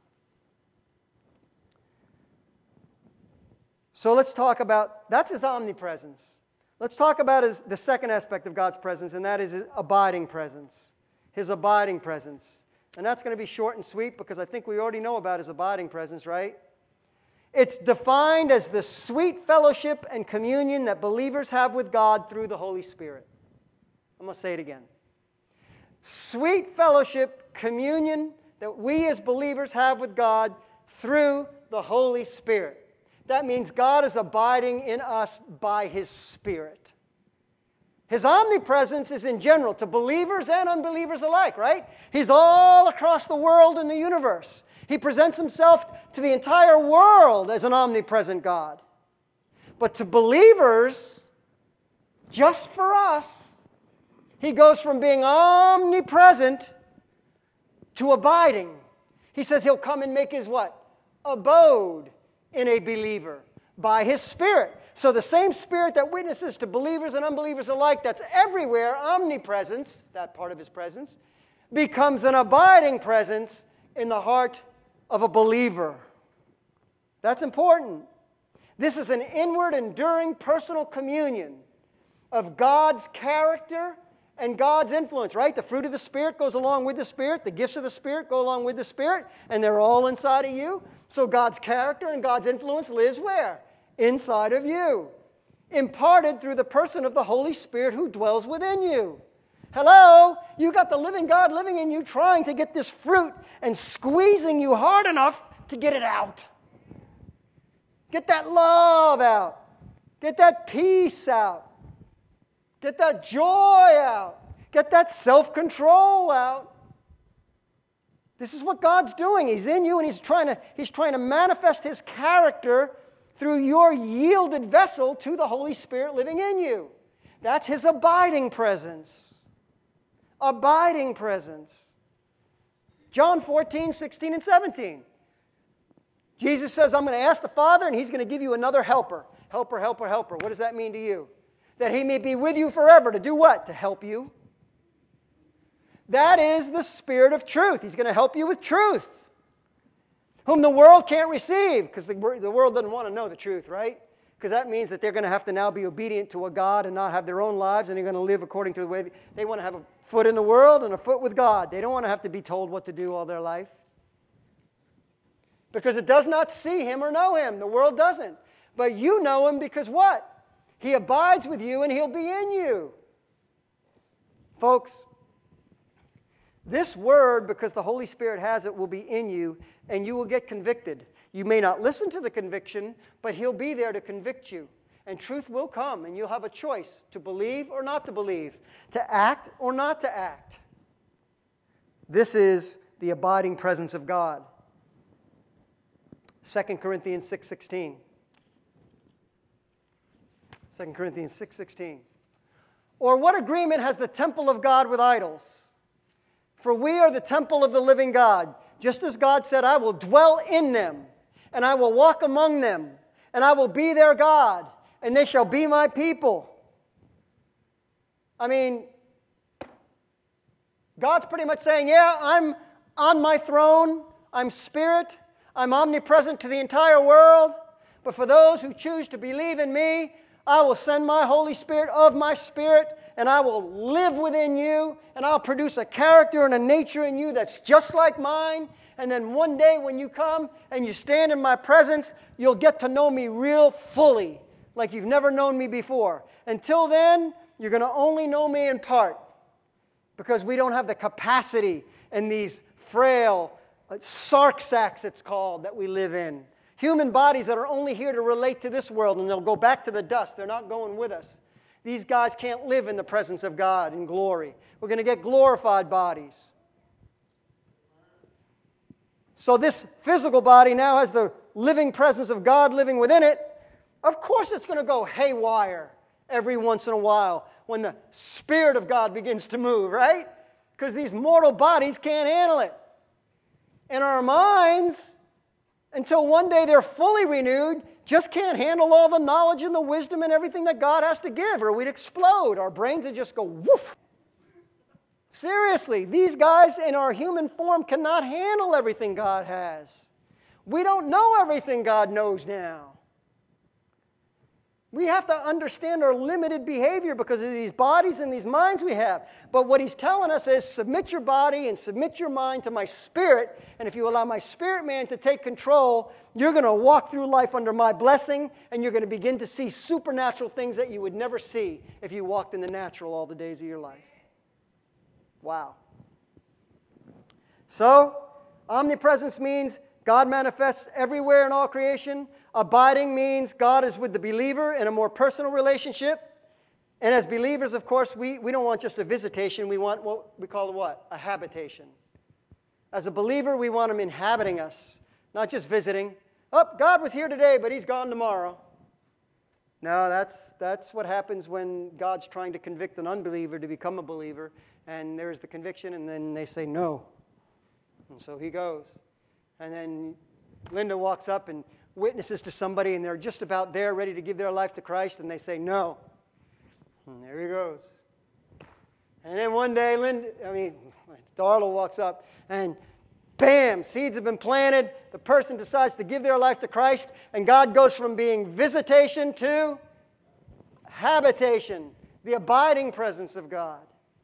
So let's talk about, that's His omnipresence. Let's talk about his, the second aspect of God's presence, and that is His abiding presence. His abiding presence. And that's going to be short and sweet because I think we already know about His abiding presence, right? It's defined as the sweet fellowship and communion that believers have with God through the Holy Spirit. I'm going to say it again. Sweet fellowship, communion that we as believers have with God through the Holy Spirit. That means God is abiding in us by His Spirit. His omnipresence is in general to believers and unbelievers alike, right? He's all across the world and the universe. He presents himself to the entire world as an omnipresent God. But to believers, just for us, he goes from being omnipresent to abiding. He says he'll come and make his what? Abode in a believer by his Spirit. So the same Spirit that witnesses to believers and unbelievers alike, that's everywhere, omnipresence, that part of his presence, becomes an abiding presence in the heart of a believer. That's important. This is an inward, enduring, personal communion of God's character and God's influence, right? The fruit of the Spirit goes along with the Spirit. The gifts of the Spirit go along with the Spirit, and they're all inside of you. So God's character and God's influence lives where? Inside of you. Imparted through the person of the Holy Spirit who dwells within you. Hello? You got the living God living in you trying to get this fruit and squeezing you hard enough to get it out. Get that love out. Get that peace out. Get that joy out. Get that self-control out. This is what God's doing. He's in you and he's trying to, he's trying to manifest his character through your yielded vessel to the Holy Spirit living in you. That's his abiding presence. Abiding presence. John fourteen, sixteen, and seventeen. Jesus says, I'm going to ask the Father and he's going to give you another helper. Helper, helper, helper. What does that mean to you? That he may be with you forever. To do what? To help you. That is the Spirit of truth. He's going to help you with truth. Whom the world can't receive. Because the, the world doesn't want to know the truth, right? Because that means that they're going to have to now be obedient to a God and not have their own lives. And they're going to live according to the way they, they want to have a foot in the world and a foot with God. They don't want to have to be told what to do all their life. Because it does not see him or know him. The world doesn't. But you know him because what? He abides with you and he'll be in you. Folks, this word, because the Holy Spirit has it, will be in you and you will get convicted. You may not listen to the conviction, but he'll be there to convict you. And truth will come and you'll have a choice to believe or not to believe, to act or not to act. This is the abiding presence of God. Second Corinthians six sixteen. Second Corinthians six sixteen. Or what agreement has the temple of God with idols? For we are the temple of the living God. Just as God said, I will dwell in them, and I will walk among them, and I will be their God, and they shall be my people. I mean, God's pretty much saying, yeah, I'm on my throne, I'm spirit, I'm omnipresent to the entire world, but for those who choose to believe in me, I will send my Holy Spirit of my Spirit, and I will live within you, and I'll produce a character and a nature in you that's just like mine. And then one day when you come and you stand in my presence, you'll get to know me real fully, like you've never known me before. Until then, you're going to only know me in part, because we don't have the capacity in these frail uh, sark sacks, it's called, that we live in. Human bodies that are only here to relate to this world, and they'll go back to the dust. They're not going with us. These guys can't live in the presence of God in glory. We're going to get glorified bodies. So this physical body now has the living presence of God living within it. Of course it's going to go haywire every once in a while when the Spirit of God begins to move, right? Because these mortal bodies can't handle it. And our minds, until one day they're fully renewed, just can't handle all the knowledge and the wisdom and everything that God has to give, or we'd explode. Our brains would just go woof. Seriously, these guys in our human form cannot handle everything God has. We don't know everything God knows now. We have to understand our limited behavior because of these bodies and these minds we have. But what he's telling us is submit your body and submit your mind to my spirit. And if you allow my spirit man to take control, you're going to walk through life under my blessing, and you're going to begin to see supernatural things that you would never see if you walked in the natural all the days of your life. Wow. So, omnipresence means God manifests everywhere in all creation. Abiding means God is with the believer in a more personal relationship. And as believers, of course, we, we don't want just a visitation. We want what we call what? A habitation. As a believer, we want him inhabiting us, not just visiting. Oh, God was here today, but he's gone tomorrow. No, that's, that's what happens when God's trying to convict an unbeliever to become a believer, and there's the conviction, and then they say no. And so he goes. And then Linda walks up and witnesses to somebody, and they're just about there, ready to give their life to Christ, and they say no. And there he goes. And then one day, Linda, I mean, Darla walks up, and bam, seeds have been planted. The person decides to give their life to Christ, and God goes from being visitation to habitation, the abiding presence of God.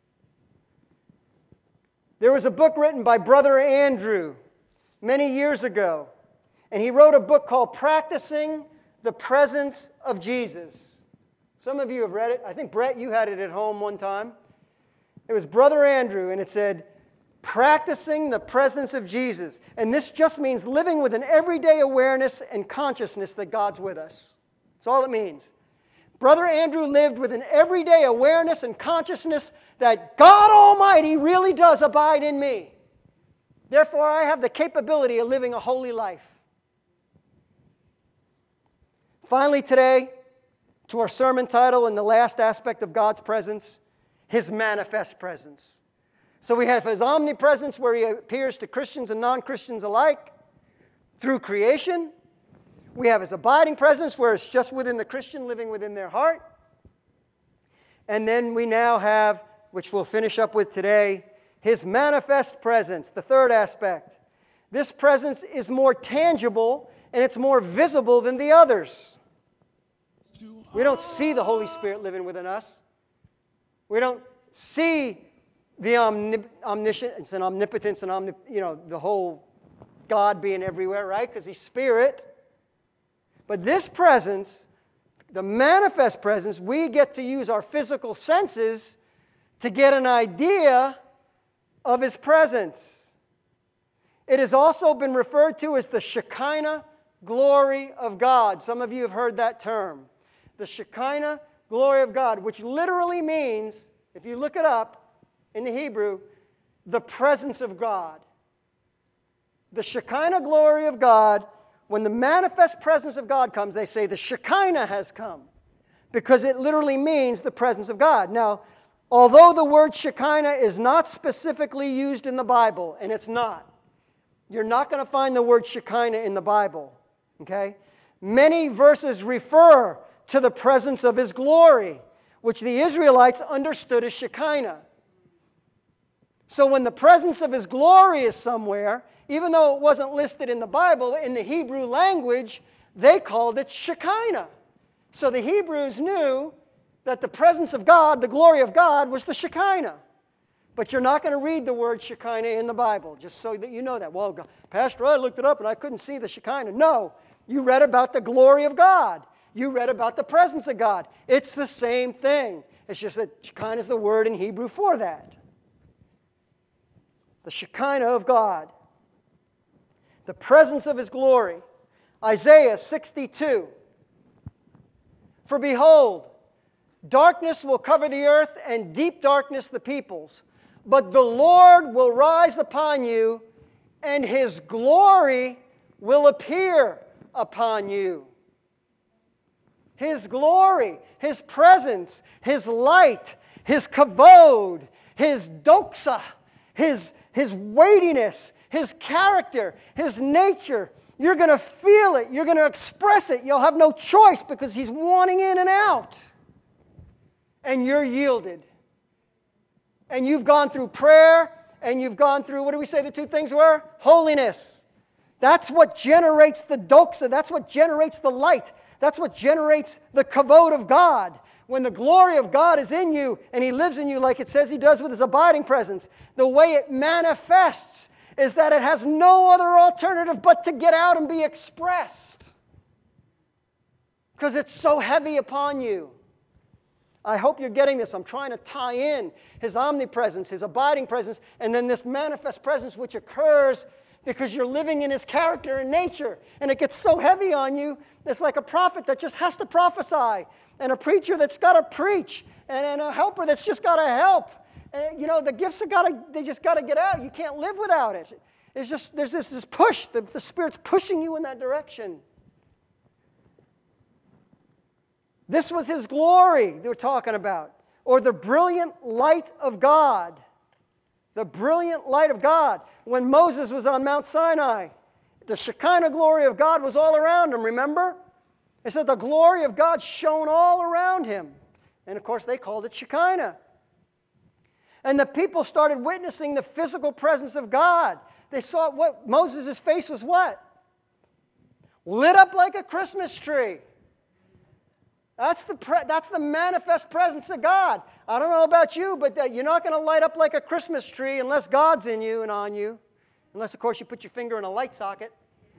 There was a book written by Brother Andrew many years ago, and he wrote a book called Practicing the Presence of Jesus. Some of you have read it. I think, Brett, you had it at home one time. It was Brother Andrew, and it said, Practicing the Presence of Jesus. And this just means living with an everyday awareness and consciousness that God's with us. That's all it means. Brother Andrew lived with an everyday awareness and consciousness that God Almighty really does abide in me. Therefore, I have the capability of living a holy life. Finally today, to our sermon title and the last aspect of God's presence, His manifest presence. So we have His omnipresence where He appears to Christians and non-Christians alike through creation. We have His abiding presence where it's just within the Christian, living within their heart. And then we now have, which we'll finish up with today, His manifest presence, the third aspect. This presence is more tangible and it's more visible than the others. We don't see the Holy Spirit living within us. We don't see the omnip- omniscience and omnipotence and omnip- you know, the whole God being everywhere, right? Because He's Spirit. But this presence, the manifest presence, we get to use our physical senses to get an idea of His presence. It has also been referred to as the Shekinah glory of God. Some of you have heard that term. The Shekinah glory of God, which literally means, if you look it up in the Hebrew, the presence of God. The Shekinah glory of God, when the manifest presence of God comes, they say the Shekinah has come, because it literally means the presence of God. Now, although the word Shekinah is not specifically used in the Bible, and it's not, you're not going to find the word Shekinah in the Bible, okay? Many verses refer to the presence of His glory, which the Israelites understood as Shekinah. So when the presence of His glory is somewhere, even though it wasn't listed in the Bible, in the Hebrew language, they called it Shekinah. So the Hebrews knew that the presence of God, the glory of God, was the Shekinah. But you're not going to read the word Shekinah in the Bible, just so that you know that. Well, Pastor, I looked it up and I couldn't see the Shekinah. No, you read about the glory of God. You read about the presence of God. It's the same thing. It's just that Shekinah is the word in Hebrew for that. The Shekinah of God. The presence of His glory. Isaiah sixty-two. For behold, darkness will cover the earth and deep darkness the peoples. But the Lord will rise upon you and His glory will appear upon you. His glory, His presence, His light, His kavod, His doxa, His, His weightiness, His character, His nature. You're going to feel it. You're going to express it. You'll have no choice because He's wanting in and out. And you're yielded. And you've gone through prayer, and you've gone through, what do we say the two things were? Holiness. That's what generates the doxa. That's what generates the light. That's what generates the kavod of God. When the glory of God is in you and He lives in you like it says He does with His abiding presence, the way it manifests is that it has no other alternative but to get out and be expressed. Because it's so heavy upon you. I hope you're getting this. I'm trying to tie in His omnipresence, His abiding presence, and then this manifest presence which occurs because you're living in His character and nature. And it gets so heavy on you, it's like a prophet that just has to prophesy, and a preacher that's got to preach, and, and a helper that's just got to help. And, you know, the gifts have got to, they just got to get out. You can't live without it. There's just there's this, this push. The, the Spirit's pushing you in that direction. This was His glory they were talking about. Or the brilliant light of God. The brilliant light of God. When Moses was on Mount Sinai, the Shekinah glory of God was all around him, remember? It said the glory of God shone all around him. And of course they called it Shekinah. And the people started witnessing the physical presence of God. They saw what Moses' face was what? Lit up like a Christmas tree. That's the, pre- that's the manifest presence of God. I don't know about you, but that you're not going to light up like a Christmas tree unless God's in you and on you. Unless, of course, you put your finger in a light socket.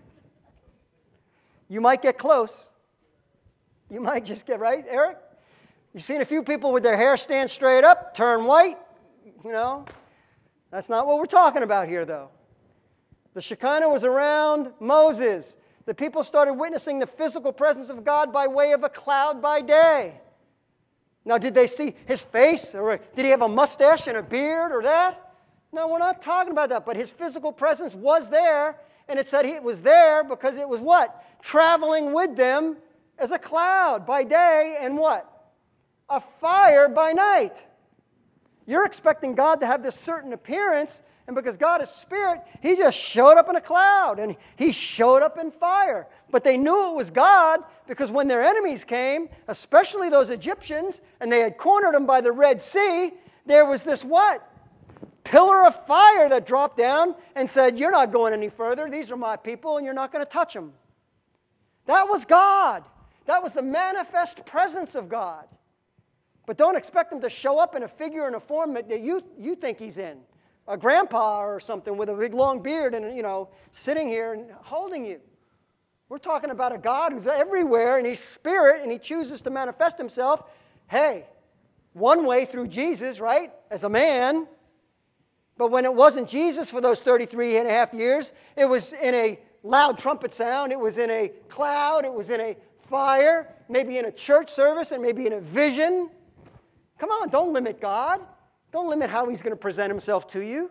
You might get close. You might just get, right, Eric? You've seen a few people with their hair stand straight up, turn white. You know, that's not what we're talking about here, though. The Shekinah was around Moses. The people started witnessing the physical presence of God by way of a cloud by day. Now, did they see His face? Or did He have a mustache and a beard or that? No, we're not talking about that. But His physical presence was there. And it said He was there because it was what? Traveling with them as a cloud by day and what? A fire by night. You're expecting God to have this certain appearance, and because God is Spirit, He just showed up in a cloud, and He showed up in fire. But they knew it was God because when their enemies came, especially those Egyptians, and they had cornered them by the Red Sea, there was this what? Pillar of fire that dropped down and said, you're not going any further. These are my people, and you're not going to touch them. That was God. That was the manifest presence of God. But don't expect Him to show up in a figure and a form that you, you think He's in. A grandpa or something with a big long beard and, you know, sitting here and holding you. We're talking about a God who's everywhere, and He's Spirit, and He chooses to manifest Himself. Hey, one way through Jesus, right, as a man. But when it wasn't Jesus for those thirty-three and a half years, it was in a loud trumpet sound, it was in a cloud, it was in a fire, maybe in a church service, and maybe in a vision. Come on, don't limit God. Don't limit how He's going to present Himself to you.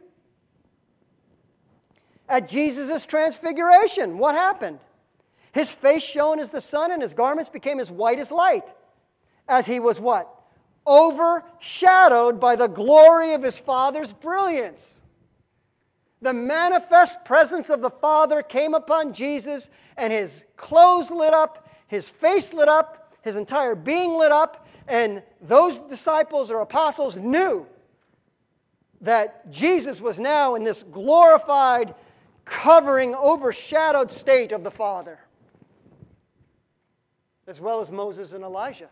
At Jesus' transfiguration, what happened? His face shone as the sun, and His garments became as white as light. As He was what? Overshadowed by the glory of His Father's brilliance. The manifest presence of the Father came upon Jesus, and His clothes lit up, His face lit up, His entire being lit up, and those disciples or apostles knew that Jesus was now in this glorified, covering, overshadowed state of the Father, as well as Moses and Elijah.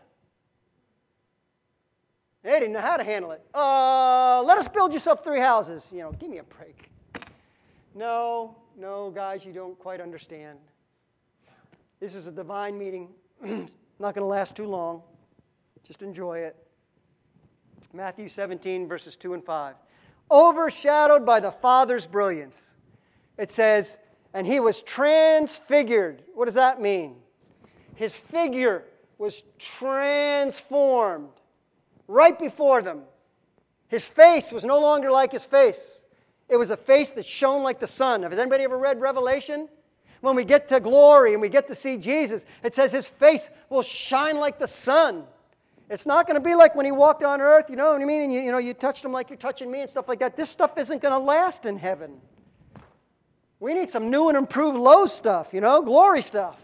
They didn't know how to handle it. Uh, let us build yourself three houses. You know, give me a break. No, no, guys, you don't quite understand. This is a divine meeting. Not going to last too long. Just enjoy it. Matthew seventeen, verses two and five. Overshadowed by the Father's brilliance. It says, and He was transfigured. What does that mean? His figure was transformed right before them. His face was no longer like His face. It was a face that shone like the sun. Has anybody ever read Revelation? When we get to glory and we get to see Jesus, it says His face will shine like the sun. It's not going to be like when He walked on earth, you know what I mean? And you, you know, you touched Him like you're touching me and stuff like that. This stuff isn't going to last in heaven. We need some new and improved low stuff, you know, glory stuff.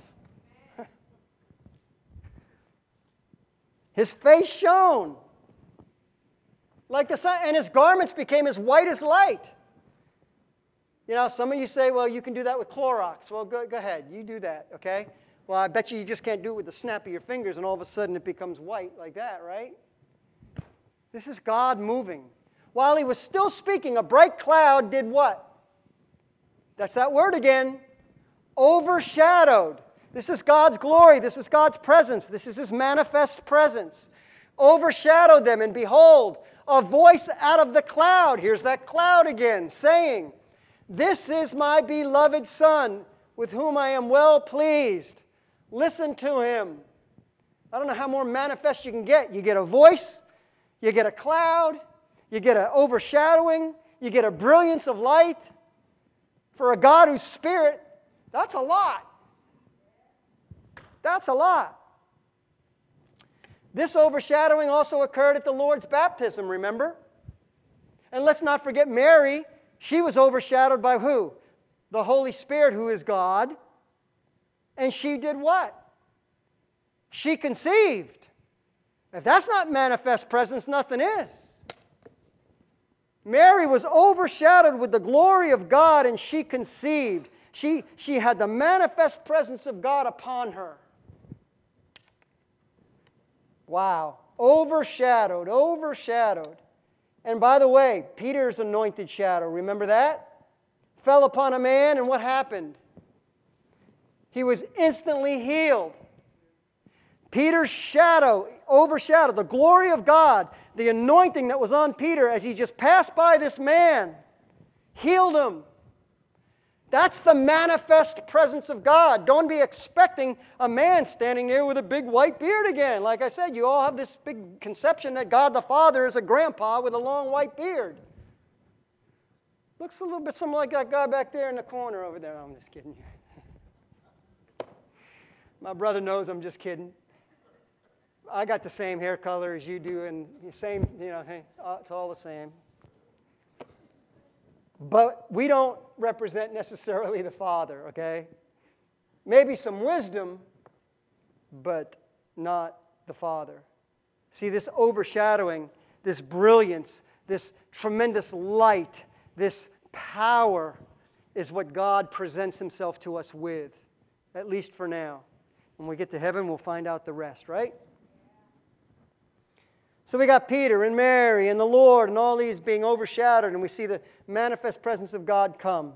His face shone like the sun, and His garments became as white as light. You know, some of you say, well, you can do that with Clorox. Well, go, go ahead. You do that, okay? Well, I bet you you just can't do it with the snap of your fingers and all of a sudden it becomes white like that, right? This is God moving. While He was still speaking, a bright cloud did what? That's that word again. Overshadowed. This is God's glory. This is God's presence. This is His manifest presence. Overshadowed them, and behold, a voice out of the cloud. Here's that cloud again, saying, this is my beloved Son, with whom I am well pleased. Listen to Him. I don't know how more manifest you can get. You get a voice, you get a cloud, you get an overshadowing, you get a brilliance of light For a God whose Spirit, that's a lot. That's a lot. This overshadowing also occurred at the Lord's baptism, remember? And let's not forget Mary. She was overshadowed by who? The Holy Spirit, who is God. And she did what? She conceived. If that's not manifest presence, nothing is. Mary was overshadowed with the glory of God, and she conceived. She, she had the manifest presence of God upon her. Wow. Overshadowed, overshadowed. And by the way, Peter's anointed shadow, remember that? Fell upon a man, and what happened? He was instantly healed. Peter's shadow overshadowed the glory of God, the anointing that was on Peter as he just passed by this man, healed him. That's the manifest presence of God. Don't be expecting a man standing there with a big white beard again. Like I said, you all have this big conception that God the Father is a grandpa with a long white beard. Looks a little bit something like that guy back there in the corner over there. I'm just kidding. My brother knows I'm just kidding. I got the same hair color as you do, and the same, you know, hey, it's all the same. But we don't represent necessarily the Father, okay? Maybe some wisdom, but not the Father. See, this overshadowing, this brilliance, this tremendous light, this power is what God presents Himself to us with, at least for now. When we get to heaven, we'll find out the rest, right? So we got Peter and Mary and the Lord and all these being overshadowed, and we see the manifest presence of God come.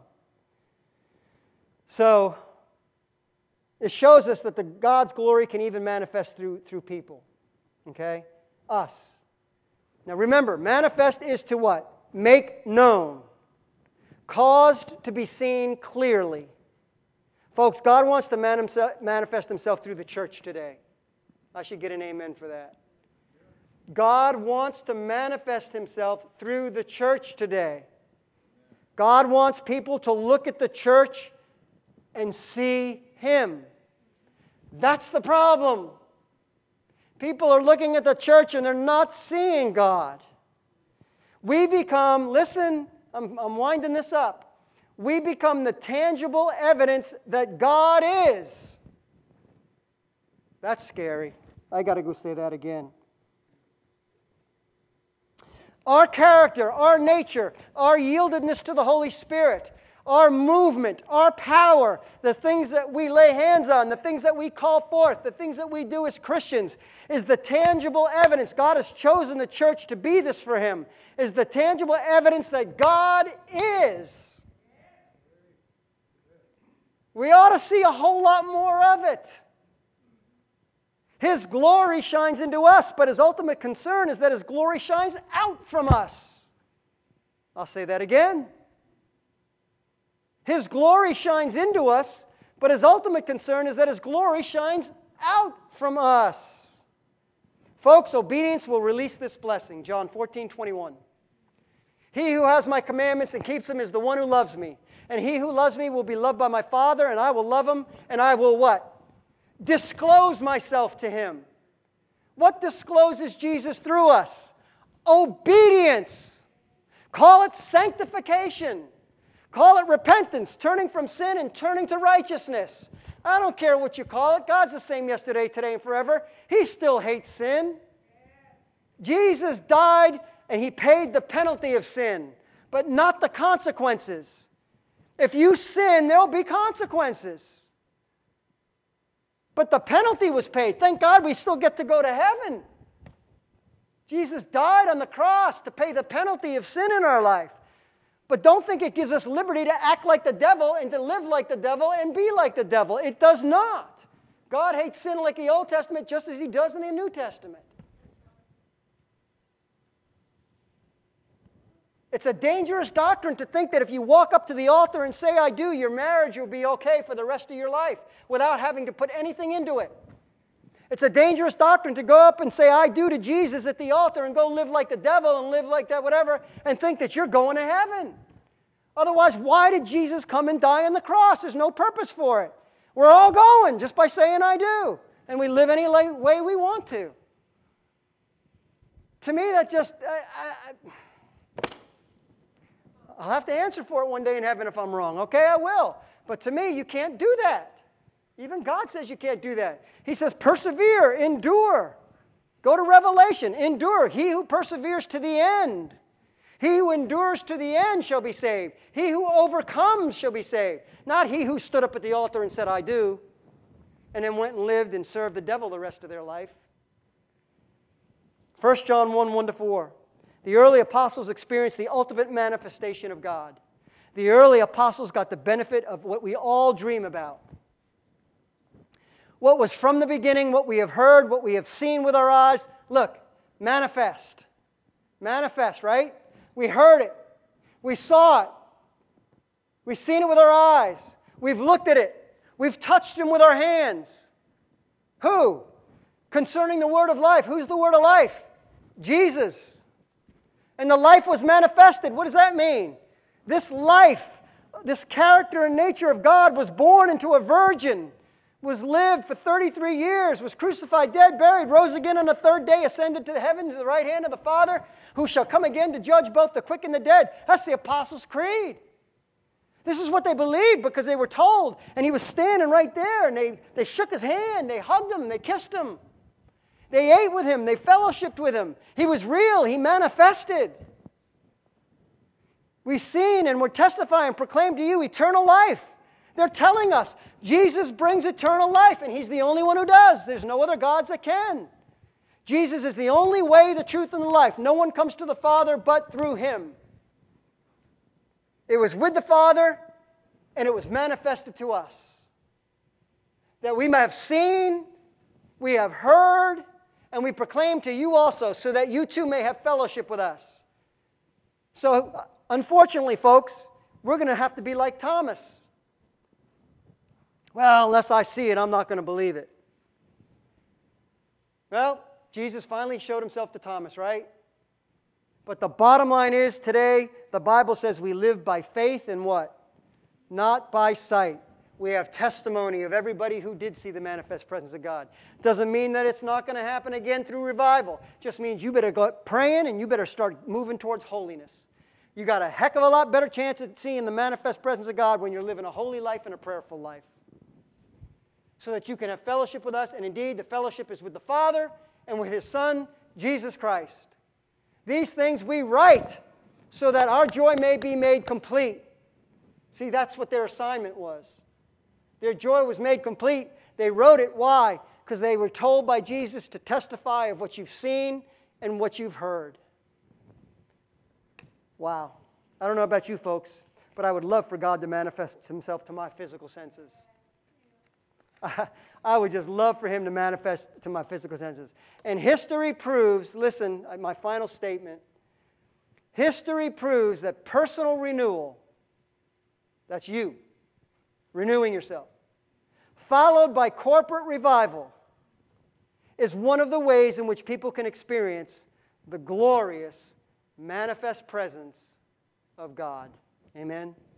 So it shows us that the God's glory can even manifest through, through people. Okay? Us. Now remember, manifest is to what? Make known. Caused to be seen clearly. Folks, God wants to manifest Himself through the church today. I should get an amen for that. God wants to manifest Himself through the church today. God wants people to look at the church and see Him. That's the problem. People are looking at the church and they're not seeing God. We become, listen, I'm, I'm winding this up. We become the tangible evidence that God is. That's scary. I got to go say that again. Our character, our nature, our yieldedness to the Holy Spirit, our movement, our power, the things that we lay hands on, the things that we call forth, the things that we do as Christians, is the tangible evidence. God has chosen the church to be this for Him, is the tangible evidence that God is. We ought to see a whole lot more of it. His glory shines into us, but His ultimate concern is that His glory shines out from us. I'll say that again. His glory shines into us, but His ultimate concern is that His glory shines out from us. Folks, obedience will release this blessing. John fourteen twenty-one. He who has my commandments and keeps them is the one who loves me. And he who loves me will be loved by my Father, and I will love him, and I will what? Disclose myself to him. What discloses Jesus through us? Obedience. Call it sanctification. Call it repentance, turning from sin and turning to righteousness. I don't care what you call it. God's the same yesterday, today, and forever. He still hates sin. Jesus died and He paid the penalty of sin, but not the consequences. If you sin, there will be consequences. But the penalty was paid. Thank God we still get to go to heaven. Jesus died on the cross to pay the penalty of sin in our life. But don't think it gives us liberty to act like the devil and to live like the devil and be like the devil. It does not. God hates sin like the Old Testament just as He does in the New Testament. It's a dangerous doctrine to think that if you walk up to the altar and say, I do, your marriage will be okay for the rest of your life without having to put anything into it. It's a dangerous doctrine to go up and say, I do to Jesus at the altar and go live like the devil and live like that, whatever, and think that you're going to heaven. Otherwise, why did Jesus come and die on the cross? There's no purpose for it. We're all going just by saying I do. And we live any way we want to. To me, that just... I, I, I'll have to answer for it one day in heaven if I'm wrong. Okay, I will. But to me, you can't do that. Even God says you can't do that. He says, persevere, endure. Go to Revelation, endure. He who perseveres to the end. He who endures to the end shall be saved. He who overcomes shall be saved. Not he who stood up at the altar and said, I do, and then went and lived and served the devil the rest of their life. First John one, one to four. The early apostles experienced the ultimate manifestation of God. The early apostles got the benefit of what we all dream about. What was from the beginning, what we have heard, what we have seen with our eyes. Look, manifest. Manifest, right? We heard it. We saw it. We've seen it with our eyes. We've looked at it. We've touched Him with our hands. Who? Concerning the word of life. Who's the word of life? Jesus. And the life was manifested. What does that mean? This life, this character and nature of God was born into a virgin, was lived for thirty-three years, was crucified, dead, buried, rose again on the third day, ascended to heaven to the right hand of the Father, who shall come again to judge both the quick and the dead. That's the Apostles' Creed. This is what they believed because they were told. And He was standing right there, and they, they shook His hand, they hugged Him, they kissed Him. They ate with Him, they fellowshiped with Him. He was real, He manifested. We've seen and we're testifying and proclaim to you eternal life. They're telling us Jesus brings eternal life, and He's the only one who does. There's no other gods that can. Jesus is the only way, the truth, and the life. No one comes to the Father but through Him. It was with the Father, and it was manifested to us. That we may have seen, we have heard, and we proclaim to you also, so that you too may have fellowship with us. So, unfortunately, folks, we're going to have to be like Thomas. Well, unless I see it, I'm not going to believe it. Well, Jesus finally showed Himself to Thomas, right? But the bottom line is today, the Bible says we live by faith and what? Not by sight. We have testimony of everybody who did see the manifest presence of God. Doesn't mean that it's not going to happen again through revival. Just means you better go praying and you better start moving towards holiness. You got a heck of a lot better chance of seeing the manifest presence of God when you're living a holy life and a prayerful life. So that you can have fellowship with us, and indeed the fellowship is with the Father and with His Son, Jesus Christ. These things we write so that our joy may be made complete. See, that's what their assignment was. Their joy was made complete. They wrote it. Why? Because they were told by Jesus to testify of what you've seen and what you've heard. Wow. I don't know about you folks, but I would love for God to manifest Himself to my physical senses. I would just love for Him to manifest to my physical senses. And history proves, listen, my final statement, history proves that personal renewal, that's you, renewing yourself, followed by corporate revival, is one of the ways in which people can experience the glorious, manifest presence of God. Amen.